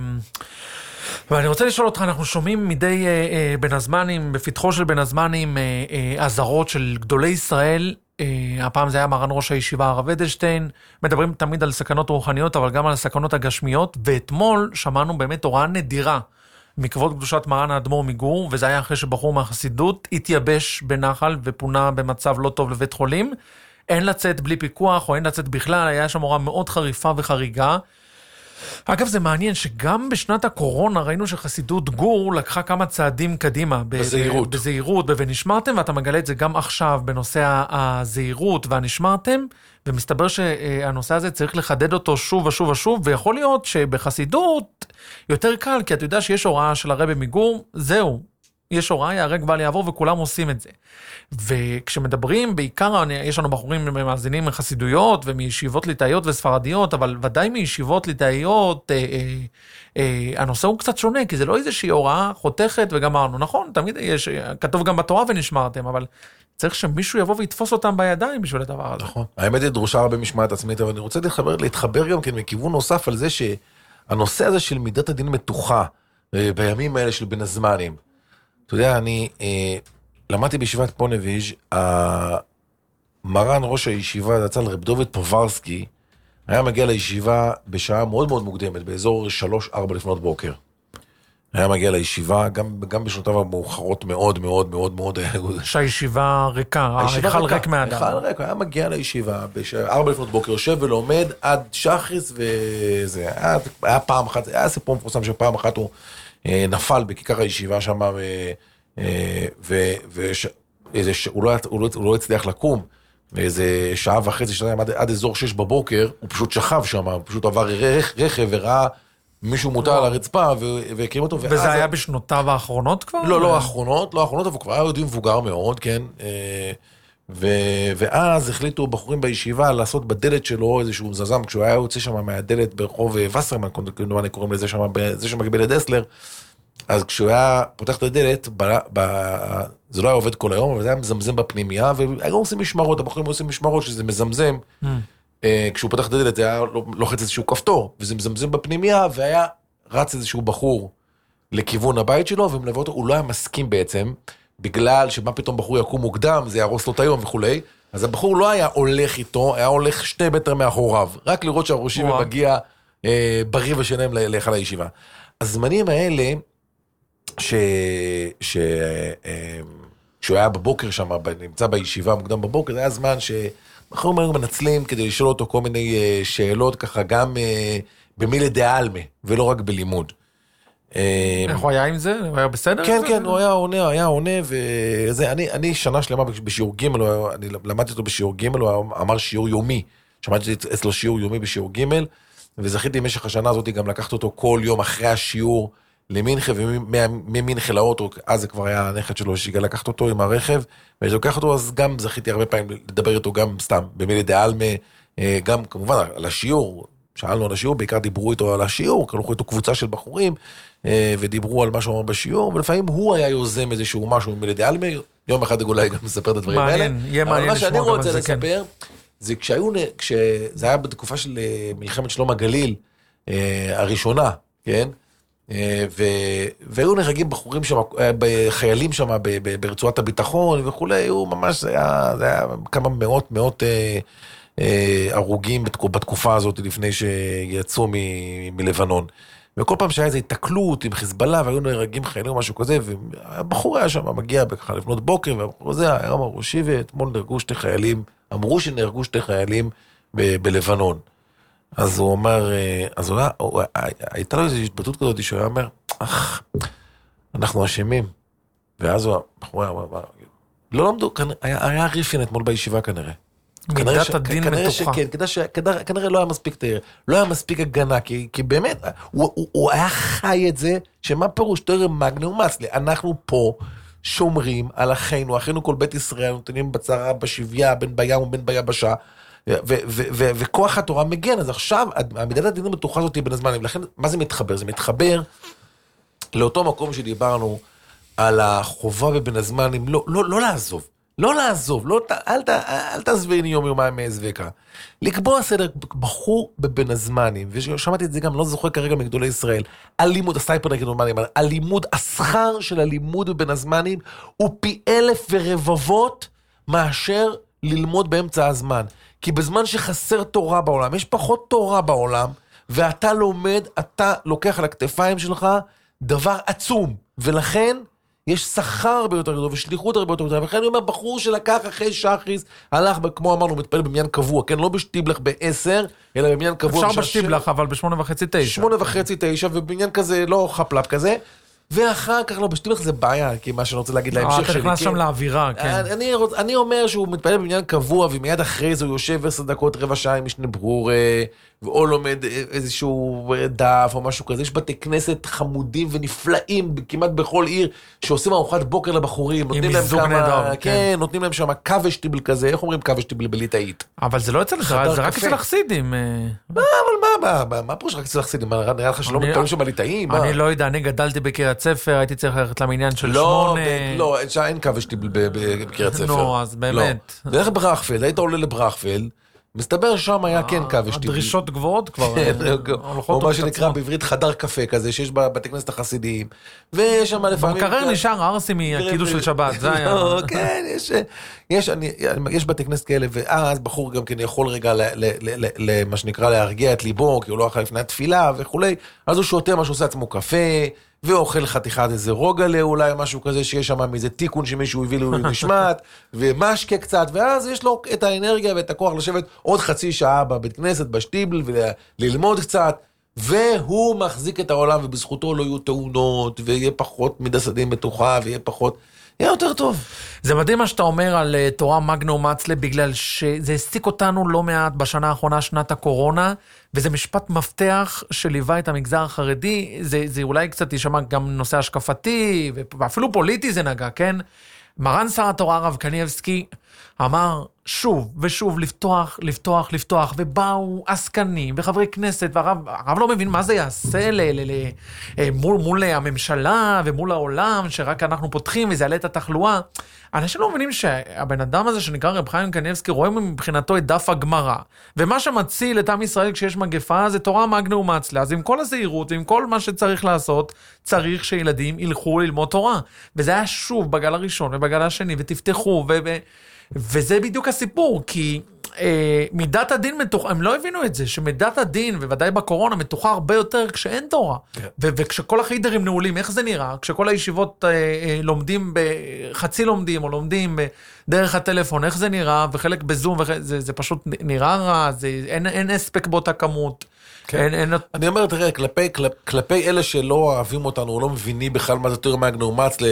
ואני רוצה לשאול אותך, אנחנו שומעים מדי בין הזמנים, בפתחו של בין הזמנים, עזרות של גדולי ישראל, הפעם זה היה מרן ראש הישיבה הרב אדלשטיין, מדברים תמיד על סכנות רוחניות, אבל גם על הסכנות הגשמיות, ואתמול שמענו באמת הוראה נדירה, מכבוד קדושת מרן האדמו"ר מגור, וזה היה אחרי שבחור מהחסידות התייבש בנחל ופונה במצב לא טוב לבית חולים. אין לצאת בלי פיקוח או אין לצאת בכלל, היה שם הוראה מאוד חריפה וחריגה. אגב, זה מעניין שגם בשנת הקורונה ראינו שחסידות גור לקחה כמה צעדים קדימה. בזהירות. בזהירות, ונשמרתם, ואתה מגלה את זה גם עכשיו בנושא הזהירות והנשמרתם, ומסתבר שהנושא הזה צריך לחדד אותו שוב ושוב ושוב, ויכול להיות שבחסידות יותר קל, כי אתה יודע שיש הוראה של הרבי מגור, זהו, יש הוראה, יהרג בל יעבור, וכולם עושים את זה. וכשמדברים, בעיקר, יש לנו בחורים מאזינים מחסידויות, ומישיבות ליטאיות וספרדיות, אבל ודאי מישיבות ליטאיות, הנושא הוא קצת שונה, כי זה לא איזושהי הוראה חותכת וגמרנו. נכון, תמיד יש, כתוב גם בתורה ונשמרתם, אבל צריך שמישהו יבוא ויתפוס אותם בידיים בשביל הדבר הזה. נכון. האמת היא דרושה הרבה משמעת עצמית, אבל אני רוצה להתחבר גם כן מכיוון נוסף על זה שהנושא הזה של מידת הדין מתוחה, בימים האלה של בין הזמנים. אתה יודע, אני למדתי בישיבת פונביז', מרן ראש הישיבה, דצ"ל רב דוד פוברסקי, היה מגיע לישיבה בשעה מאוד מאוד מוקדמת, באזור 3-4 לפנות בוקר. היה מגיע לישיבה, גם בשנותיו המאוחרות מאוד מאוד מאוד מאוד. שהישיבה ריקה, היכל ריק מהאדם. היכל ריק, היה מגיע לישיבה בשעה 4 לפנות בוקר, יושב ולומד עד שחריס וזה. היה פעם אחת, היה סיפור מפורסם שפעם אחת הוא נפל בכיכר הישיבה שם, והוא לא הצליח לקום, ואיזה שעה וחצי, עד אזור 6 בבוקר, הוא פשוט שכב שם, הוא פשוט עבר רכב וראה מישהו מוטה על הרצפה, והקים אותו. וזה היה בשנותיו האחרונות כבר? לא האחרונות, אבל כבר היה יהודי מבוגר מאוד, כן, ואז החליטו בחורים בישיבה לעשות בדלת שלו איזשהו זזם, כשהוא היה יוצא שם מהדלת ברחוב וסרמן, אני קוראים לזה שם, זה שמקבל את דסלר, אז כשהוא היה פותח את הדלת, זה לא היה עובד כל היום, אבל זה היה מזמזם בפנימיה, והיום עושים משמרות, הבחורים עושים משמרות שזה מזמזם, כשהוא פותח את הדלת, זה היה לוחץ איזשהו כפתור, וזה מזמזם בפנימיה, והיה רץ איזשהו בחור לכיוון הבית שלו, ומלווה אותו, הוא לא היה מסכים בעצם, בגלל שמה פתאום בחור יקום מוקדם, זה ירוס לו את היום וכולי, אז הבחור לא היה הולך איתו, היה הולך 2 מטר מאחוריו, רק לראות שהראשיבה מגיע בריא ושלם להיכל הישיבה. הזמנים האלה, שהוא היה בבוקר שם, נמצא בישיבה מוקדם בבוקר, זה היה זמן שבחורים היו מנצלים כדי לשאול אותו כל מיני שאלות, ככה גם במילי דעלמה, ולא רק בלימוד. איך הוא היה עם זה? הוא היה בסדר? כן, כן, הוא היה עונה, וזה, אני שנה שלמה בשיעור ג', אני למדתי אותו בשיעור ג', הוא אמר שיעור יומי, שמעתי אצלו שיעור יומי בשיעור ג', וזכיתי במשך השנה הזאת גם לקחת אותו כל יום אחרי השיעור למינכה, וממינכה לאוטו, אז זה כבר היה הנכד שלו שהגיע לקחת אותו עם הרכב, ולוקח אותו, אז גם זכיתי הרבה פעמים לדבר איתו גם סתם, במילי דעלמה, גם כמובן על השיעור, שאלנו על השיעור, בעיקר דיברו איתו על השיעור, קלחו איתו קבוצה של בחורים, ודיברו על מה שהוא אמר בשיעור, ולפעמים הוא היה יוזם איזשהו משהו במילי דעלמה, יום אחד אולי גם מספר את הדברים האלה. יהיה מעניין לשמוע גם על זה. מה שאני רוצה לספר, זה כשזה היה בתקופה של מלחמת שלום הגליל, הראשונה, כן? והיו נהרגים בחורים שם, חיילים שם ברצועת הביטחון וכולי, היו ממש, זה היה כמה מאות הרוגים בתקופה הזאת לפני שיצאו מלבנון. וכל פעם שהיה איזו התקלות עם חיזבאללה, והיו נהרגים חיילים או משהו כזה, והבחור היה שם מגיע בכלל לפנות בוקר, והבחור הזה היה אמר, ראשיבה, אתמול נהרגו 2 חיילים, אמרו שנהרגו 2 חיילים בלבנון. אז הוא אומר, אז הייתה לו איזו התבטאות כזאת, שהוא היה אומר, אנחנו אשמים. ואז הוא אמר, לא למדו, היה ריפין אתמול בישיבה כנראה. מידת הדין מתוחה. כנראה לא היה מספיק תאיר, לא היה מספיק הגנה, כי באמת, הוא היה חי את זה, שמה פירוש תאיר מגנום מצלי, אנחנו פה שומרים על אחינו כל בית ישראל, נותנים בצרה, בשביה, בין בים ובין ביבשה, וכוח התורה מגן, אז עכשיו, מידת הדין המתוחה הזאת היא בין הזמנים, לכן, מה זה מתחבר? זה מתחבר לאותו מקום שדיברנו, על החובה בבין הזמנים, לא לעזוב. לא לעזוב, אל תעזביני יום-יומיים מעזבקה. לקבוע סדר בחור בבין הזמנים, ושמעתי את זה גם, לא זוכר כרגע מגדולי ישראל, הלימוד, הסייפר נגד נורמנים, הלימוד, השכר של הלימוד בבין הזמנים, הוא פי 1,000 ורבבות מאשר ללמוד באמצע הזמן. כי בזמן שחסר תורה בעולם, יש פחות תורה בעולם, ואתה לומד, אתה לוקח על הכתפיים שלך דבר עצום, ולכן יש שכר הרבה יותר גדול, ושליחות הרבה יותר גדול, וכן אני אומר, בחור שלקח אחרי שחריס, הלך, כמו אמרנו, מתפלל במניין קבוע, כן, לא בשטיבלך ב-10, אלא במניין קבוע. אפשר בשטיבלך, אבל ב-8:30-9. 8:30-9, ובמניין כזה, לא חפלף כזה, ואחר כך לא, בשטיבלך זה בעיה, כי מה שאני רוצה להגיד להמשך שלי. אתה נכנס שם לאווירה, כן. אני אומר שהוא מתפלל במניין קבוע, ומיד אחרי זה הוא יושב 10 דקות, רבע שעה עם משנה ברור, או לומד איזשהו דף או משהו כזה. יש בתי כנסת חמודים ונפלאים כמעט בכל עיר, שעושים ארוחת בוקר לבחורים, נותנים להם כמה, כן, נותנים להם שם קו שטיבל כזה, איך אומרים קו שטיבל בליטאית? אבל זה לא אצל לך, זה רק אצל החסידים. מה פירוש רק אצל החסידים? נראה לך שלא מתפללים שם בליטאים? אני לא יודע, אני גדלתי בקריית ספר, הייתי צריך ללכת למניין של 8. לא, אין קו שטיבל בקריית ספר. נו, אז באמת. זה איך ברכפלד, היית עולה לברכפלד, מסתבר שם היה כן קו שטיבל. הדרישות גבוהות כבר. או מה שנקרא בעברית חדר קפה כזה, שיש בבתי כנסת החסידיים, ויש שם לפעמים... במקרר נשאר ארסי מהקידוש של שבת, זה היה... כן, יש בתי כנסת כאלה, ואז בחור גם כן יכול רגע, למה שנקרא להרגיע את ליבו, כי הוא לא אכל לפני התפילה וכולי, אז הוא שותה מה שעושה עצמו קפה, ואוכל חתיכת איזה רוגלה, אולי משהו כזה שיש שם מאיזה תיקון שמישהו הביא לו נשמט, ומשקה קצת, ואז יש לו את האנרגיה ואת הכוח לשבת עוד חצי שעה בבית כנסת, בשטיבל, וללמוד קצת, והוא מחזיק את העולם, ובזכותו לא יהיו תאונות, ויהיה פחות מדסדים בתוכה, ויהיה פחות... יהיה יותר טוב. זה מדהים מה שאתה אומר על תורה מגנו מצלה, בגלל שזה העסיק אותנו לא מעט בשנה האחרונה, שנת הקורונה, וזה משפט מפתח שליווה את המגזר החרדי, זה אולי קצת ישמע גם נושא השקפתי, ואפילו פוליטי זה נגע, כן? מרן שר התורה הרב קניבסקי אמר שוב ושוב לפתוח, ובאו עסקנים וחברי כנסת, והרב לא מבין מה זה יעשה מול הממשלה ומול העולם, שרק אנחנו פותחים וזה יעלה את התחלואה. אנשים לא מבינים שהבן אדם הזה שנקרא רב חיים קניבסקי רואה מבחינתו את דף הגמרא, ומה שמציל את עם ישראל כשיש מגפה זה תורה מגנה ומצלה. אז עם כל הזהירות ועם כל מה שצריך לעשות, צריך שילדים ילכו ללמוד תורה. וזה היה שוב בגל הראשון ובגל השני, ותפתחו וזה בדיוק הסיפור, כי מידת הדין מתוחה, הם לא הבינו את זה, שמידת הדין, ובוודאי בקורונה, מתוחה הרבה יותר כשאין תורה. וכשכל החיידרים נעולים, איך זה נראה? כשכל הישיבות לומדים בחצי לומדים, או לומדים דרך הטלפון, איך זה נראה? וחלק בזום, זה פשוט נראה רע, אין אספק באותה כמות. אני אומר, תראה, כלפי אלה שלא אוהבים אותנו, או לא מבינים בכלל מה זה תורה מגנה ומצלה,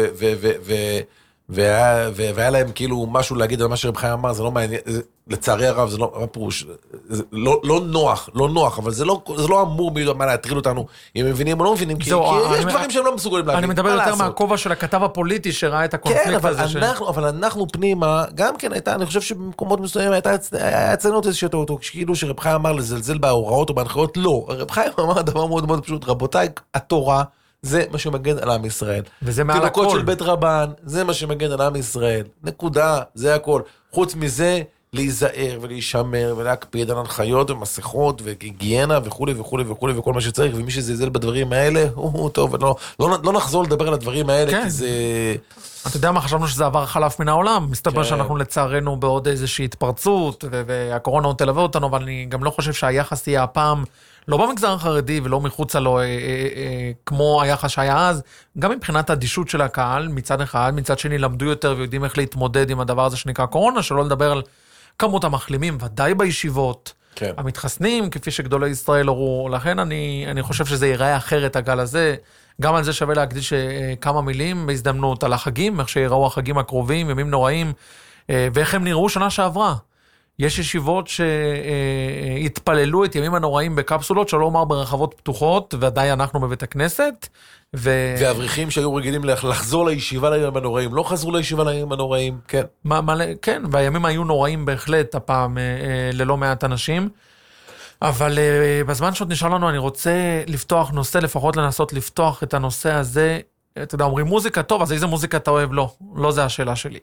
והיה להם כאילו משהו להגיד על מה שרב חיים אמר, זה לא מעניין, לצערי הרב, זה לא פירוש, לא נוח, אבל זה לא אמור מה להטריד אותנו, אם מבינים או לא מבינים, כי יש דברים שהם לא מסוגלים להגיד. אני מדבר יותר מהכובע של הכתב הפוליטי שראה את הקונפליקט הזה. כן, אבל אנחנו פנימה, גם כן הייתה, אני חושב שבמקומות מסוימים היה אצלנו איזה שאותו, כאילו שרב חיים אמר לזלזל בהוראות או בהנחיות, לא, רב חיים אמר דבר מאוד מאוד פשוט, רבותיי, התורה, זה מה שמגן על עם ישראל. וזה מעל תינוקות הכל. של בית רבן, זה מה שמגן על עם ישראל. נקודה, זה הכל. חוץ מזה, להיזהר ולהישמר ולהקפיד על הנחיות ומסכות והיגיינה וכו' וכו' וכו' וכל מה שצריך, ומי שזלזל בדברים האלה, הוא טוב, לא נחזור לדבר על הדברים האלה, כי זה... אתה יודע מה, חשבנו שזה עבר חלף מן העולם, מסתבר שאנחנו לצערנו בעוד איזושהי התפרצות, והקורונה עוד תלווה אותנו, אבל אני גם לא חושב שהיחס יהיה הפעם, לא במגזר החרדי ולא מחוצה לו, כמו היחס שהיה אז, גם מבחינת האדישות של הקהל, מצד אחד, מצד שני למדו יותר ויודעים איך להתמודד עם הדבר הזה שנקרא קורונה, שלא לדבר על כמות המחלימים, ודאי בישיבות, המתחסנים, כפי שגדולי ישראל הורו, לכן אני חושב שזה ייראה אחרת הגל הזה, גם על זה שווה להקדיש כמה מילים בהזדמנות על החגים, איך שיראו החגים הקרובים, ימים נוראים, ואיך הם נראו שנה שעברה. יש ישיבות שהתפללו את ימים הנוראים בקפסולות, שלא אומר ברחבות פתוחות, ודאי אנחנו בבית הכנסת. והאברכים שהיו רגילים לחזור לישיבה לימים הנוראים, לא חזרו לישיבה לימים הנוראים, כן. כן, והימים היו נוראים בהחלט הפעם ללא מעט אנשים. אבל בזמן שעוד נשאר לנו, אני רוצה לפתוח נושא, לפחות לנסות לפתוח את הנושא הזה. אתה יודע, אומרים מוזיקה טוב, אז איזה מוזיקה אתה אוהב? לא זה השאלה שלי.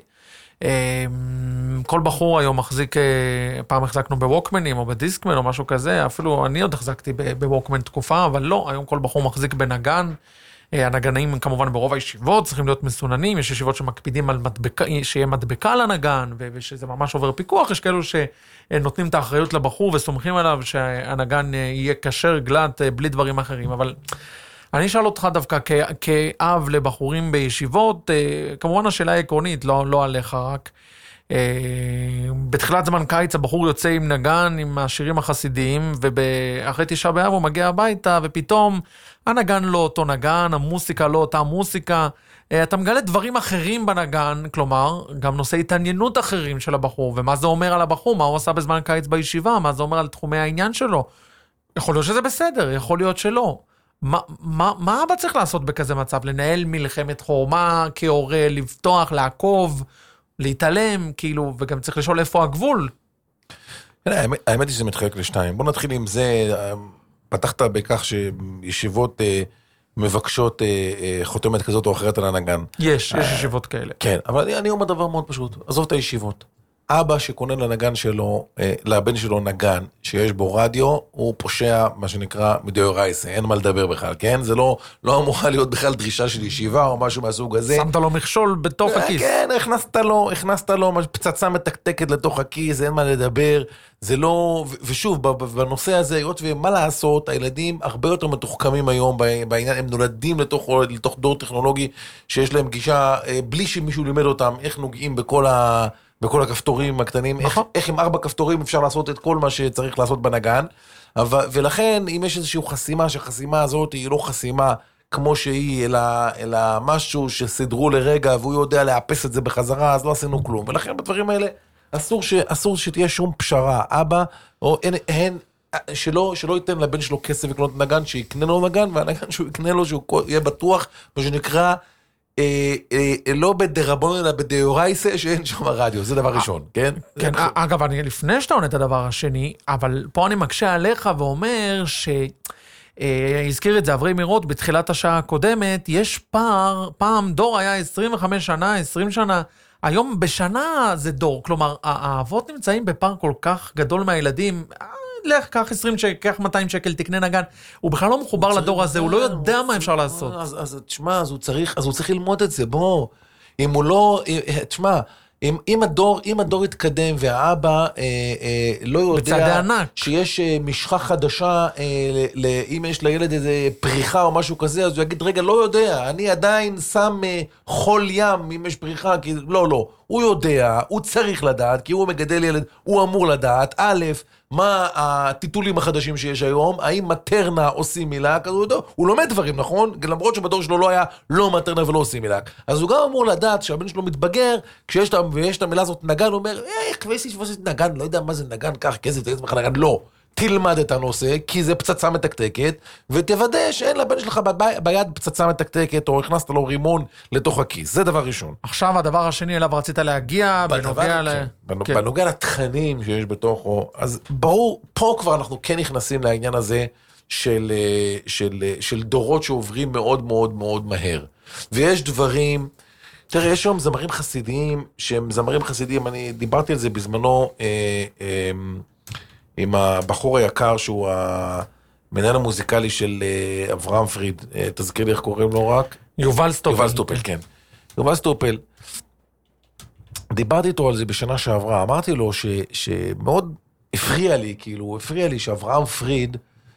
כל בחור היום מחזיק, פעם החזקנו בווקמנים או בדיסקמן או משהו כזה, אפילו אני עוד החזקתי בווקמן תקופה, אבל לא, היום כל בחור מחזיק בנגן. הנגנים כמובן ברוב הישיבות צריכים להיות מסוננים, יש ישיבות שמקפידים על מדבקה, שיהיה מדבקה לנגן, ושזה ממש עובר פיקוח, יש כאלו שנותנים את האחריות לבחור וסומכים עליו שהנגן יהיה כשר גלת בלי דברים אחרים, אבל אני אשאל אותך דווקא כאב לבחורים בישיבות, כמובן השאלה העקרונית, לא עליך רק, בתחילת זמן קיץ הבחור יוצא עם נגן, עם השירים החסידיים, ואחרי תשעה באב הוא מגיע הביתה, ופתאום הנגן לא אותו נגן, המוסיקה לא אותה מוסיקה, אתה מגלה דברים אחרים בנגן, כלומר, גם נושאי התעניינות אחרים של הבחור, ומה זה אומר על הבחור, מה הוא עשה בזמן קיץ בישיבה, מה זה אומר על תחומי העניין שלו. יכול להיות שזה בסדר, יכול להיות שלא. מה אבא צריך לעשות בכזה מצב? לנהל מלחמת חורמה כהורה, לפתוח, לעקוב, להתעלם, כאילו, וגם צריך לשאול איפה הגבול. האמת היא שזה מתחלק לשתיים. בוא נתחיל עם זה, פתחת בכך שישיבות מבקשות חותמת כזאת או אחרת על הנגן. יש ישיבות כאלה. כן, אבל אני אומר דבר מאוד פשוט, עזוב את הישיבות. אבא שקונה לנגן שלו, לבן שלו נגן, שיש בו רדיו, הוא פושע, מה שנקרא, מדאורייסה, אין מה לדבר בכלל, כן? זה לא אמורה להיות בכלל דרישה של ישיבה או משהו מהסוג הזה. שמת לו מכשול בתוך הכיס. כן, הכנסת לו פצצה מתקתקת לתוך הכיס, אין מה לדבר, זה לא, ושוב, בנושא הזה, היות ומה לעשות, הילדים הרבה יותר מתוחכמים היום בעניין, הם נולדים לתוך דור טכנולוגי, שיש להם גישה, בלי שמישהו לימד אותם, איך נוגעים בכל הכפתורים הקטנים, איך עם 4 כפתורים אפשר לעשות את כל מה שצריך לעשות בנגן, ולכן אם יש איזושהי חסימה, שהחסימה הזאת היא לא חסימה כמו שהיא, אלא משהו שסדרו לרגע, והוא יודע לאפס את זה בחזרה, אז לא עשינו כלום, ולכן בדברים האלה אסור שתהיה שום פשרה, אבא, או שלא ייתן לבן שלו כסף לקנות נגן, שיקנה לו נגן, והנגן שהוא יקנה לו, שהוא יהיה בטוח, מה שנקרא, לא בדרבון אלא בדאורייסה שאין שם רדיו, זה דבר ראשון, כן? כן, אגב, אני לפני שאתה עונה את הדבר השני, אבל פה אני מקשה עליך ואומר הזכיר את זה אברי מירות בתחילת השעה הקודמת, יש פעם דור היה 25 שנה, 20 שנה, היום בשנה זה דור, כלומר, האבות נמצאים בפער כל כך גדול מהילדים, לך, קח 20 שקל, קח 200 שקל, תקנה נגן, הוא בכלל לא מחובר לדור הזה, הוא לא יודע מה אפשר לעשות. אז תשמע, אז הוא צריך ללמוד את זה, בוא, אם הוא לא, תשמע, אם הדור יתקדם והאבא לא יודע שיש משחה חדשה, אם יש לילד איזה פריחה או משהו כזה, אז הוא יגיד, רגע, לא יודע, אני עדיין שם חול ים אם יש פריחה, כי לא, הוא יודע, הוא צריך לדעת, כי הוא מגדל ילד, הוא אמור לדעת, א', מה הטיטולים החדשים שיש היום, האם מטרנה או סימילק, אז הוא לומד דברים, נכון? למרות שבדור שלו לא היה לא מטרנה ולא סימילק. אז הוא גם אמור לדעת שהבן שלו מתבגר, כשיש את המילה הזאת נגן, הוא אומר, כבייסי שבוס נגן, לא יודע מה זה נגן, כך, כסף, תגיד לך נגן, לא. תלמד את הנושא, כי זה פצצה מתקתקת, ותוודא שאין לבן שלך ביד פצצה מתקתקת, או הכנסת לו רימון לתוך הכיס. זה דבר ראשון. עכשיו הדבר השני אליו רצית להגיע, בנוגע לתכנים שיש בתוכו, אז ברור, פה כבר אנחנו כן נכנסים לעניין הזה של דורות שעוברים מאוד מאוד מאוד מהר. ויש דברים, תראה, יש שם זמרים חסידיים, שהם זמרים חסידיים, אני דיברתי על זה בזמנו, עם הבחור היקר שהוא המנהל המוזיקלי של אברהם פריד, תזכיר לי איך קוראים לו רק? יובל סטופל. יובל סטופל, כן. יובל סטופל, דיברתי איתו על זה בשנה שעברה, אמרתי לו שמאוד הפריע לי שאברהם פריד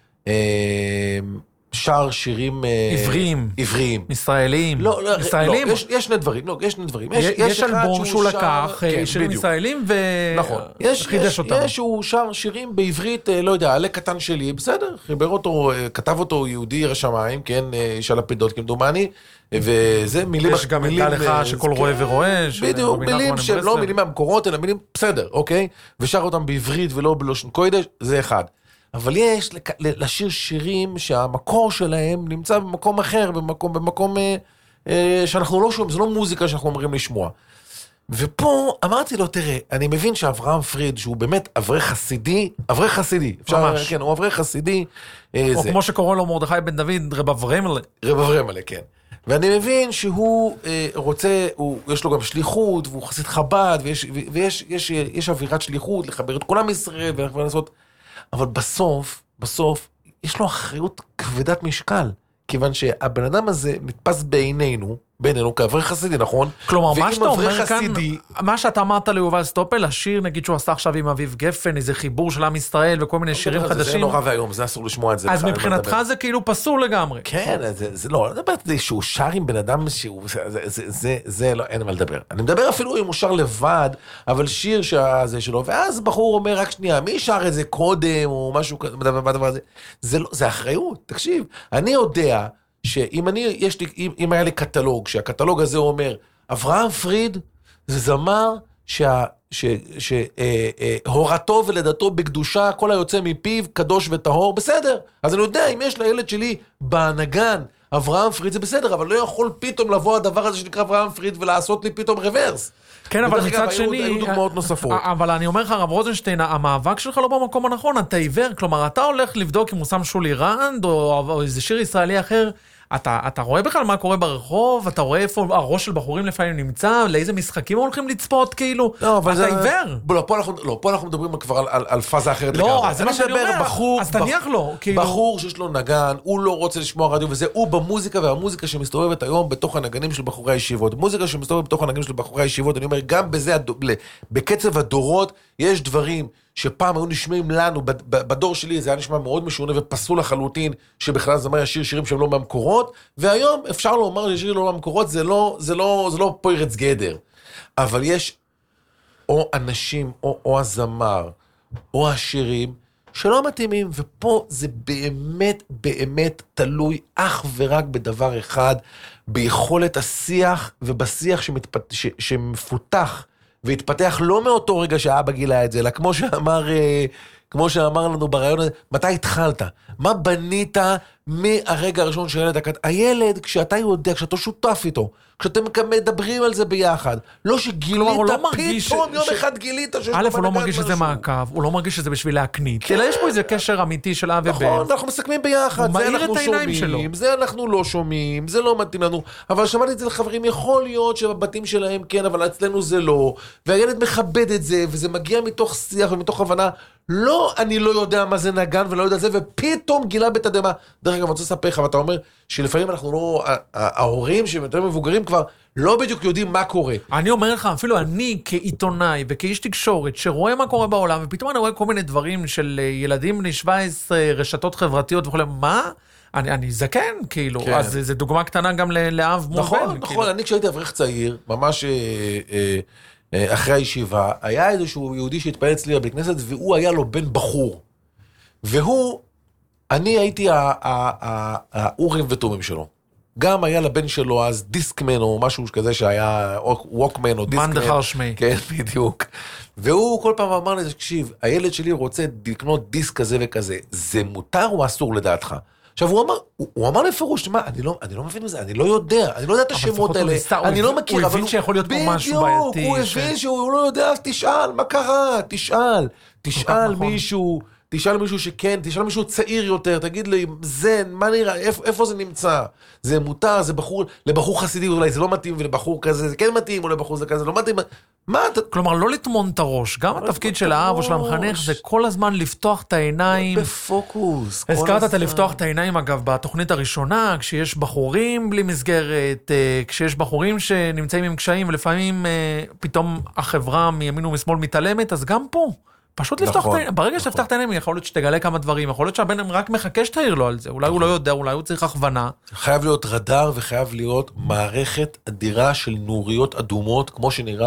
שר שירים עבריים. ישראלים. לא, יש שני דברים. יש אלבום שהוא לקח שירים ישראלים וחידש אותם. יש שהוא שר שירים בעברית, לא יודע, עלה קטן שלי, בסדר, כתב אותו יהודי ירא שמיים, כן, איש הלפידות כמדומני, וזה מילים... יש גם את לך שכל רואה ורואה. בדיוק, מילים שהם לא מילים מהמקורות, אלא מילים בסדר, אוקיי? ושר אותם בעברית ולא בלושן קוידש, זה אחד. אבל יש לשיר שירים שהמקור שלהם נמצא במקום אחר, במקום שאנחנו לא שומעים, זה לא מוזיקה שאנחנו אומרים לשמוע. ופה אמרתי לו, תראה, אני מבין שאברהם פריד, שהוא באמת אברך חסידי, ממש. כן, הוא אברך חסידי. או כמו שקורא לו מרדכי בן דוד, רב אברמלה. רב אברמלה, כן. ואני מבין שהוא רוצה, יש לו גם שליחות, והוא חסיד חב"ד, ויש אווירת שליחות לחבר את כולם ישראל, ולעשות... אבל בסוף, יש לו אחריות כבדת משקל, כיוון שהבן אדם הזה נתפס בעינינו כאברך חסידי, נכון? כלומר, מה שאתה אומר כאן, מה שאתה אמרת ליובל סטופל, השיר, נגיד שהוא עשה עכשיו עם אביב גפן, איזה חיבור של עם ישראל וכל מיני שירים חדשים. זה נורא והיום, זה אסור לשמוע את זה. אז מבחינתך זה כאילו פסול לגמרי. כן, זה לא, אני מדבר על שהוא שר עם בן אדם, זה לא, אין מה לדבר. אני מדבר אפילו אם הוא שר לבד, אבל שיר שזה שלו, ואז בחור אומר, רק שנייה, מי שר את זה קודם, או משהו כזה, בדבר הזה. זה אחריות, תקשיב. אני יודע שאם אם היה לי קטלוג, שהקטלוג הזה אומר, אברהם פריד זה זמר שהורתו ולידתו בקדושה, כל היוצא מפיו, קדוש וטהור, בסדר. אז אני יודע, אם יש לילד שלי בנגן, אברהם פריד זה בסדר, אבל לא יכול פתאום לבוא הדבר הזה שנקרא אברהם פריד ולעשות לי פתאום רוורס. כן, אבל מצד שני, היו דוגמאות נוספות. אבל אני אומר לך, רב רוזנשטיין, המאבק שלך לא במקום הנכון, אתה עיוור, כלומר, אתה הולך לבדוק אם הוא שם שולי רנד, או איזה שיר ישראלי אחר, אתה רואה בכלל מה קורה ברחוב, אתה רואה איפה הראש של בחורים לפעמים נמצא, לאיזה משחקים הולכים לצפות, כאילו, אתה עיוור. פה אנחנו מדברים כבר על פאזה אחרת. לא, אז זה מה שאני אומר, אז תניח לו. בחור שיש לו נגן, הוא לא רוצה לשמוע רדיו וזה, הוא במוזיקה, והמוזיקה שמסתובבת היום בתוך הנגנים של בחורי הישיבות. מוזיקה שמסתובבת בתוך הנגנים של בחורי הישיבות, אני אומר, גם בזה, בקצב הדורות, יש דברים שפעם היו נשמעים לנו, בדור שלי זה היה נשמע מאוד משונה ופסול לחלוטין, שבכלל זמר ישיר שירים שהם לא מהמקורות, והיום אפשר לומר ששיר לא מהמקורות, זה לא פוירץ גדר. אבל יש או אנשים, או הזמר, או השירים, שלא מתאימים, ופה זה באמת, באמת תלוי אך ורק בדבר אחד, ביכולת השיח, ובשיח שמפותח, והתפתח לא מאותו רגע שהאבא גילה את זה, אלא כמו כמו שאמר לנו ברעיון הזה, מתי התחלת? מה בנית מהרגע הראשון של הילד הקטן? הילד, כשאתה יודע, כשאתה שותף איתו, כשאתם מדברים על זה ביחד, לא שגילית, פתאום יום אחד גילית שיש לו א', הוא לא מרגיש שזה מעקב, הוא לא מרגיש שזה בשביל להקנית, אלא יש פה איזה קשר אמיתי של אב ובן. נכון, אנחנו מסכמים ביחד, זה אנחנו שומעים, זה אנחנו לא שומעים, זה לא מתאים לנו, אבל שמעתי את זה לחברים, יכול להיות שבבתים שלהם כן, אבל אצלנו זה לא, והילד מכבד את זה, וזה מגיע מתוך שיח ומתוך הבנה, לא, אני לא יודע מה זה נגן ולא יודע זה, ופתאום גילה בתדמה. דרך אגב, אני רוצה לספר לך, ואתה אומר שלפעמים אנחנו לא, ההורים שהם יותר מבוגרים כבר, לא בדיוק יודעים מה קורה. אני אומר לך, אפילו אני כעיתונאי וכאיש תקשורת, שרואה מה קורה בעולם, ופתאום אני רואה כל מיני דברים של ילדים בני 17, רשתות חברתיות וכו', מה? אני זקן, כאילו, כן. אז זה דוגמה קטנה גם לאב מובן. נכון, נכון, כאילו. אני כשהייתי אברך צעיר, ממש אחרי הישיבה, היה איזשהו יהודי שהתפעל אצלי בבית כנסת, והוא היה לו בן בחור. והוא, אני הייתי האורים ותומים שלו. גם היה לבן שלו אז דיסקמן או משהו כזה שהיה ווקמן או דיסקמן. מנדחר שמי. כן, בדיוק. והוא כל פעם אמר לי, תקשיב, הילד שלי רוצה לקנות דיסק כזה וכזה. זה מותר או אסור לדעתך? עכשיו הוא אמר לפירוש, מה, אני לא מבין מזה, אני לא יודע את השמות האלה, אני לא מכיר, הוא הבין שיכול להיות פה משהו בעייתי. הוא הבין שהוא לא יודע, אז תשאל, מה קרה? תשאל מישהו שכן, תשאל מישהו צעיר יותר, תגיד לי, זה, מה נראה, איפה זה נמצא? זה מותר, זה בחור, לבחור חסידי אולי זה לא מתאים, ולבחור כזה זה כן מתאים, או לבחור זה כזה לא מתאים, מה אתה... כלומר, לא לטמון את הראש, גם התפקיד של האב או של המחנך, זה כל הזמן לפתוח את העיניים. בפוקוס. הזכרת את לפתוח את העיניים, אגב, בתוכנית הראשונה, כשיש בחורים בלי מסגרת, כשיש בחורים שנמצאים עם קשיים, ולפעמים פתאום החברה מימין ומשמאל מתעלמת, אז גם פה. פשוט לפתוח את העיניים, ברגע שתפתח את העיניים, יכול להיות שתגלה כמה דברים, יכול להיות שהבן רק מחכה שתעיר לו על זה, אולי הוא לא יודע, אולי הוא צריך הכוונה. חייב להיות רדאר וחייב להיות מערכת אדירה של נוריות אדומות, כמו שנראה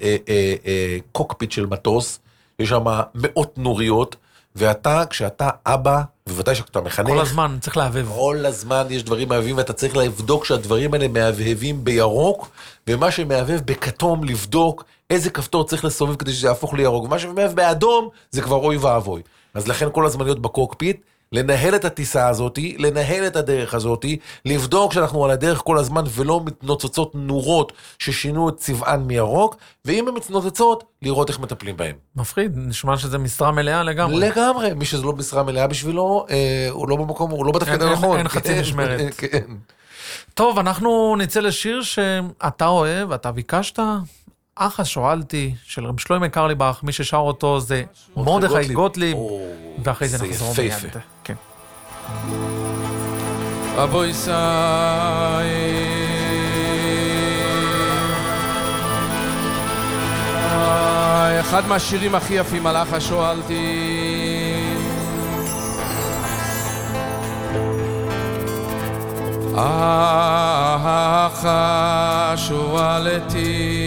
קוקפיט של מטוס, יש שם מאות נוריות, ואתה, כשאתה אבא, בוודאי שאתה מחנך, כל הזמן צריך להבהב. כל הזמן יש דברים מהבהבים, ואתה צריך לבדוק שהדברים האלה מהבהבים בירוק, ומה שמהבהב בכתום לבדוק, איזה כפתור צריך לסובב כדי שזה יהפוך לירוק, ומה שמהבהב באדום, זה כבר אוי ואבוי. אז לכן כל הזמן להיות בקוקפיט, לנהל את הטיסה הזאת, לנהל את הדרך הזאת, לבדוק שאנחנו על הדרך כל הזמן, ולא מתנוצצות נורות ששינו את צבען מירוק, ואם הן מתנוצצות, לראות איך מטפלים בהן. מפחיד, נשמע שזה משרה מלאה לגמרי. לגמרי, מי שזה לא משרה מלאה בשבילו, הוא לא במקום, הוא לא בתפקיד הנכון. אין חצי משמרת. טוב, אנחנו נצא לשיר שאתה אוהב, אתה ביקשת, אח השואלתי של רב שלמה קרליבך, מי ששר אותו זה מרדכי גוטליב, ואחרי זה נחזור מיד. כן. אבוי סי אחד מהשירים הכי יפים על אח השואלתי, אח השואלתי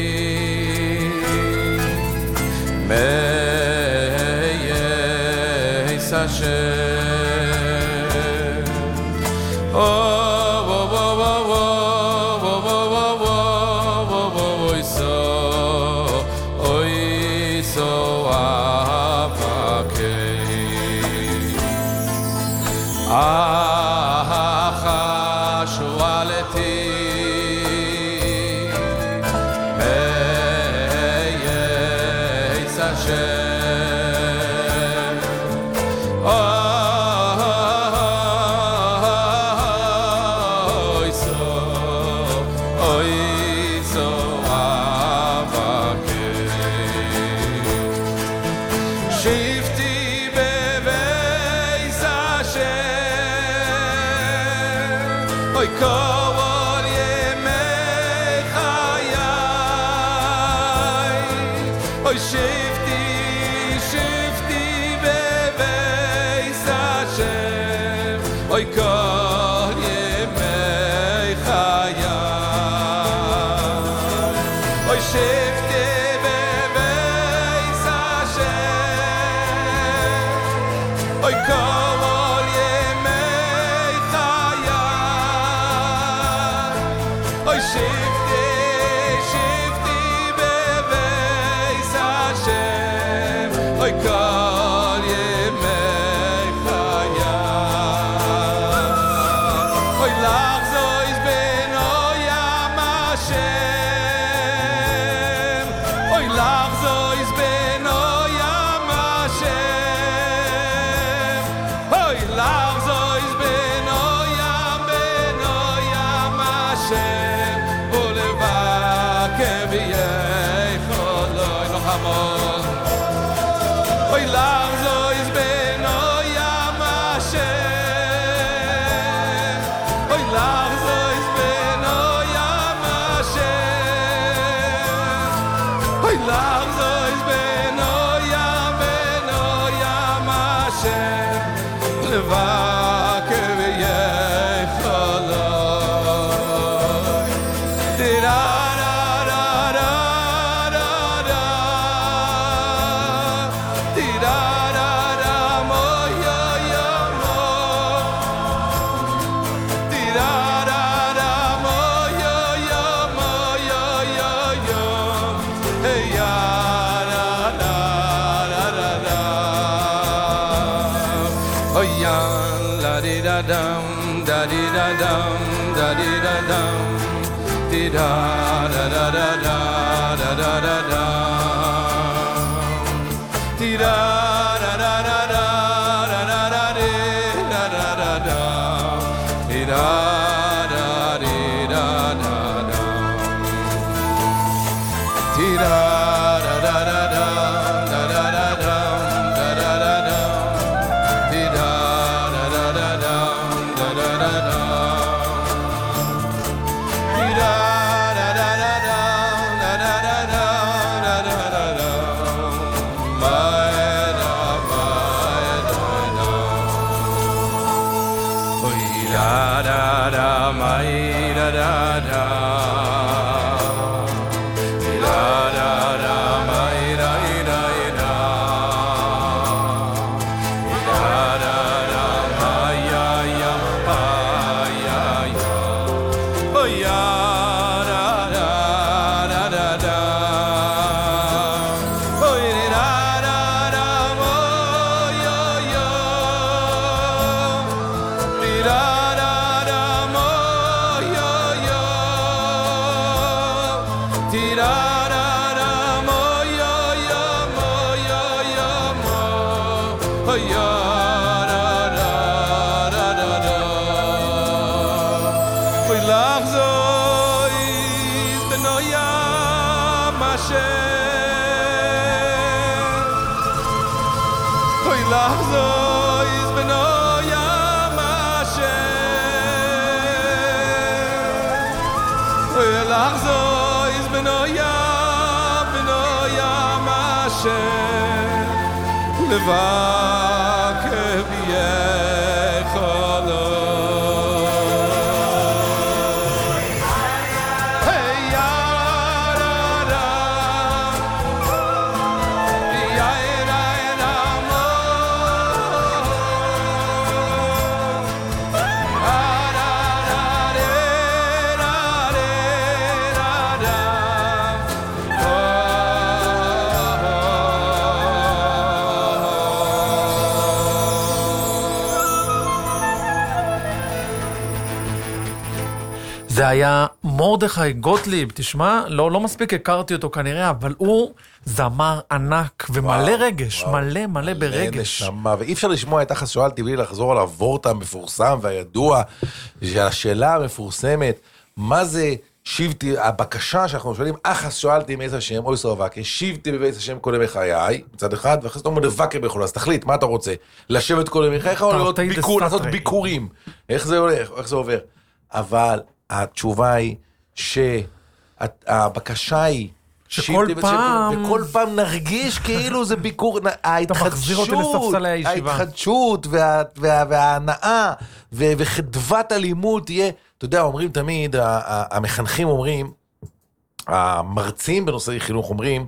מייס השם lach so is benoyam Hashem Oy lach so is benoyam Hashem Ulevakev yecholoi Lochamon Oy lach so is benoyam Hashem Oy lach so is benoyam Hashem Oy lach so is benoyam Hashem Ulevakev yecholoi Di-da-da-da-da-da-da Di-da-da-da mo-yo-yo-mo Di-da-da-da mo-yo-yo-mo-yo-yo-yo Hey-ya-da-da-da-da-da Oh-yan la-di-da-dum da-di-da-dum da-di-da-dum Di-da-da-da-da-da-da-da-da Di-da-da-da-da-da-da-da-da-da-da-da Levakev yecholoi Hey-ya-da-da Di-ya-da-da-mo זה היה מרדכי גוטליב, תשמע, לא מספיק הכרתי אותו כנראה, אבל הוא זמר ענק ומלא רגש, מלא ברגש. נשמה, ואי אפשר לשמוע את אחס שואלתי בלי לחזור על הוורט המפורסם והידוע, השאלה המפורסמת, מה זה שיבתי, הבקשה שאנחנו שואלים, אחס שואלתי מאיזה השם, אוי סרבקי, שיבתי בבית השם כל ימי חיי, מצד אחד, ואחרי זאת אומר לבקר בכל, אז תחליט, מה אתה רוצה? לשבת כל ימי חייך או לעשות ביקורים? איך זה הולך, איך זה עובר? אבל התשובה היא שהבקשה היא שכל פעם וכל פעם נרגיש כאילו זה ביקור, ההתחדשות וההנאה וחדוות הלימוד תהיה, אתה יודע, אומרים תמיד, המחנכים אומרים, המרצים בנושאי חינוך אומרים,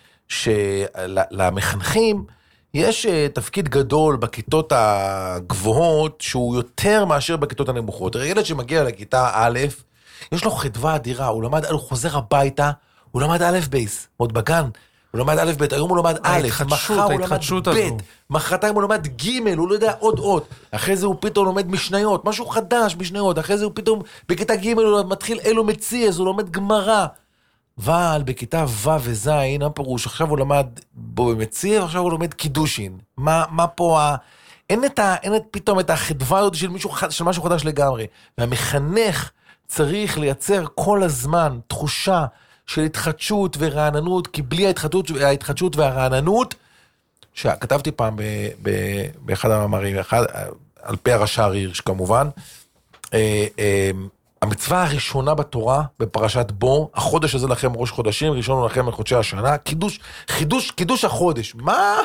שלמחנכים יש תפקיד גדול בכיתות הגבוהות, שהוא יותר מאשר בכיתות הנמוכות. ילד שמגיע לכיתה א', יש לו חדווה אדירה, הוא חוזר הביתה, הוא למד א' בייס, עוד בגן, הוא למד א' ב', היום הוא למד א', מחר הוא למד ב', מחרתיים הוא למד ג', הוא לא יודע עוד, אחרי זה הוא פתאום לומד משניות, משהו חדש משניות, אחרי זה הוא פתאום, בכיתה ג' הוא מתחיל אלו מציאס, הוא לומד גמרא. אבל בכיתה ו' וז', הפירוש, עכשיו הוא למד בו במציר, עכשיו הוא לומד קידושין. מה פה אין פתאום את החדווה הזאת של משהו חדש לגמרי. והמחנך צריך לייצר כל הזמן תחושה של התחדשות ורעננות, כי בלי ההתחדשות והרעננות, שכתבתי פעם באחד המאמרים, על פי הרש"ר הירש כמובן, המצווה הראשונה בתורה, בפרשת בו, החודש הזה לכם ראש חודשים, ראשון לכם לחודשי השנה, חידוש החודש. מה?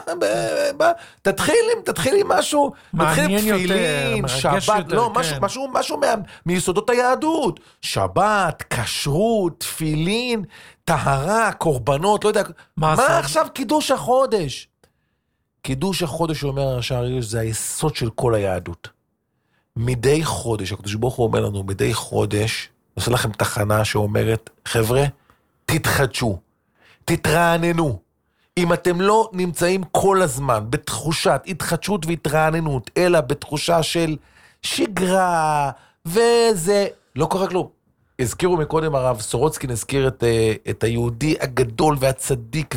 תתחיל עם משהו, תתחיל עם תפילין, שבת, לא, משהו מיסודות היהדות. שבת, כשרות, תפילין, טהרה, קורבנות, לא יודע. מה עכשיו קידוש החודש? קידוש החודש, אומר הרש"ר הירש, זה היסוד של כל היהדות. מדי חודש, הקדוש ברוך הוא אומר לנו, מדי חודש, נעשה לכם תחנה שאומרת, חבר'ה, תתחדשו, תתרעננו. אם אתם לא נמצאים כל הזמן בתחושת התחדשות והתרעננות, אלא בתחושה של שגרה, וזה, לא קורה כלום. הזכירו מקודם הרב סורוצקין, הזכיר את היהודי הגדול והצדיק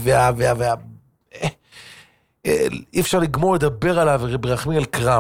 אי אפשר לגמור לדבר עליו, רבי רחמיאל קרם.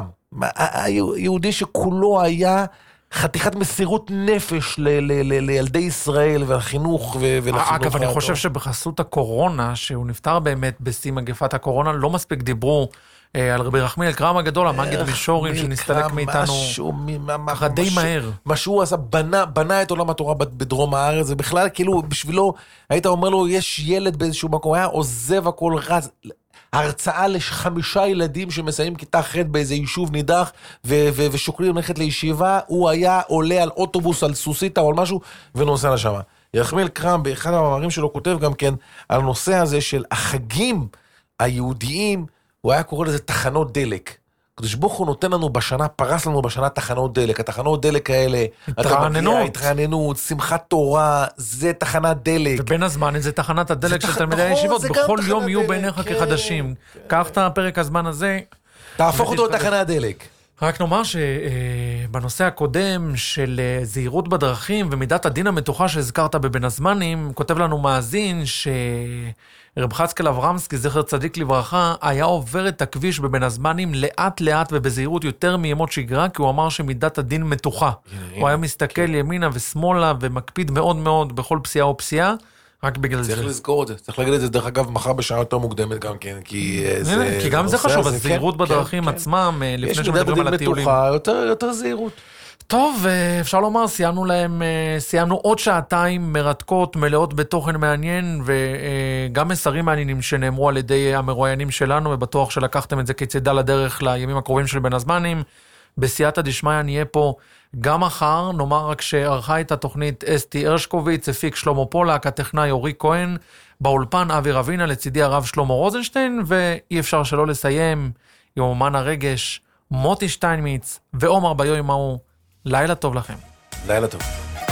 היהודי שכולו היה חתיכת מסירות נפש לילדי ישראל והחינוך ולחינוך. אגב, אני חושב שבחסות הקורונה, שהוא נפטר באמת בשיא מגפת הקורונה, לא מספיק דיברו על רבי רחמיאל קרם הגדול, המגיד מישורים שנסתלק מאיתנו ככה די מהר. מה שהוא עשה, בנה את עולם התורה בדרום הארץ, ובכלל כאילו בשבילו, היית אומר לו, יש ילד באיזשהו מקום, היה עוזב הכל רז, הרצאה ל5 ילדים שמסיימים כיתה ח' באיזה יישוב נידח ושוקלים ללכת לישיבה, הוא היה עולה על אוטובוס, על סוסיטה או על משהו ונוסע לשם. רחמיאל קרם באחד המאמרים שלו כותב גם כן על הנושא הזה של החגים היהודיים, הוא היה קורא לזה תחנות דלק. הקדוש ברוך הוא נותן לנו בשנה, פרס לנו בשנה תחנות דלק. התחנות דלק האלה, התרעננות, שמחת תורה, זה תחנת דלק. ובין הזמן זה תחנת הדלק של תלמידי הישיבות. בכל יום יהיו בעיניך כחדשים. קח את הפרק הזמן הזה. תהפוך אותו לתחנת דלק. רק נאמר שבנושא הקודם של זהירות בדרכים ומידת הדין המתוחה שהזכרת בבין הזמנים, כותב לנו מאזין שרב חזקאל אברמסקי, זכר צדיק לברכה, היה עובר את הכביש בבין הזמנים לאט לאט ובזהירות יותר מימות שגרה, כי הוא אמר שמידת הדין מתוחה. הוא היה מסתכל ימינה ושמאלה ומקפיד מאוד מאוד בכל פסיעה או פסיעה, רק בגלל זה. צריך לזכור את זה, צריך להגיד את זה דרך אגב מחר בשעה יותר מוקדמת גם כן, כי גם זה חשוב, הזהירות בדרכים עצמם, לפני שמדברים על הטיולים. יש מידת הדין מתוחה, יותר זהירות. טוב, אפשר לומר, סיימנו עוד שעתיים מרתקות, מלאות בתוכן מעניין, וגם מסרים מעניינים שנאמרו על ידי המרואיינים שלנו, ובטוח שלקחתם את זה כצידה לדרך לימים הקרובים של בין הזמנים. בסייעתא דשמיא נהיה פה גם מחר, נאמר רק שערכה את התוכנית אסתי הרשקוביץ, הפיק שלמה פולק, הטכנאי אורי כהן, באולפן אבי רבינה, לצידי הרב שלמה רוזנשטיין, ואי אפשר שלא לסיים עם אומן הרגש, מוטי שטיינמיץ ועומר ביוי מאו. לילה טוב לכם. לילה טוב.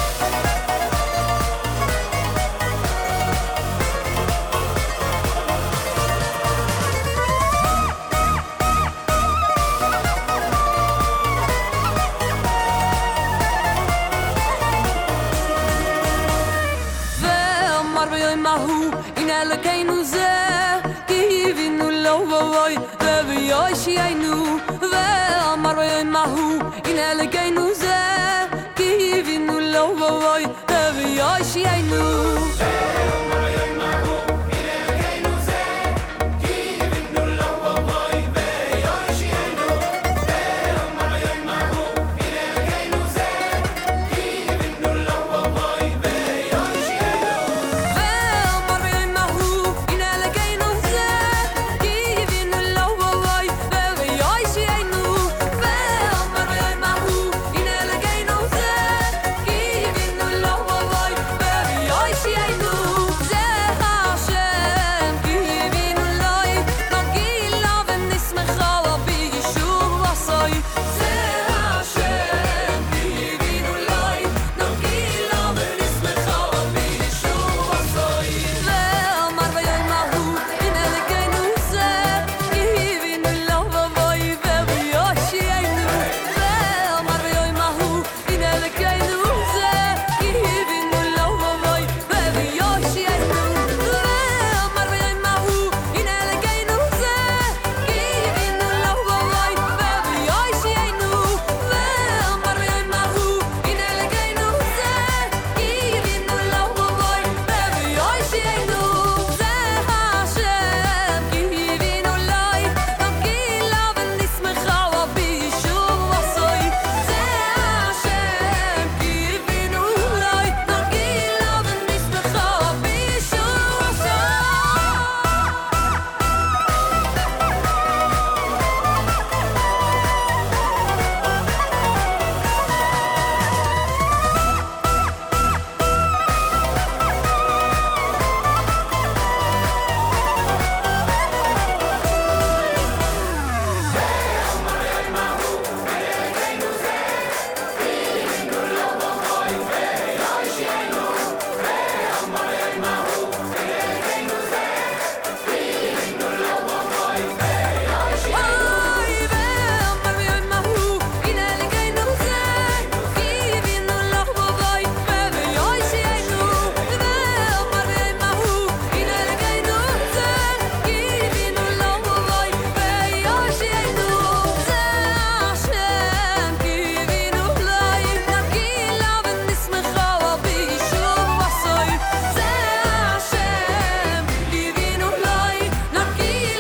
Elokeinu ze kivinu lo voy ve yoshaynu ve amar ve mahu in elokeinu ze kivinu lo voy ve yoshaynu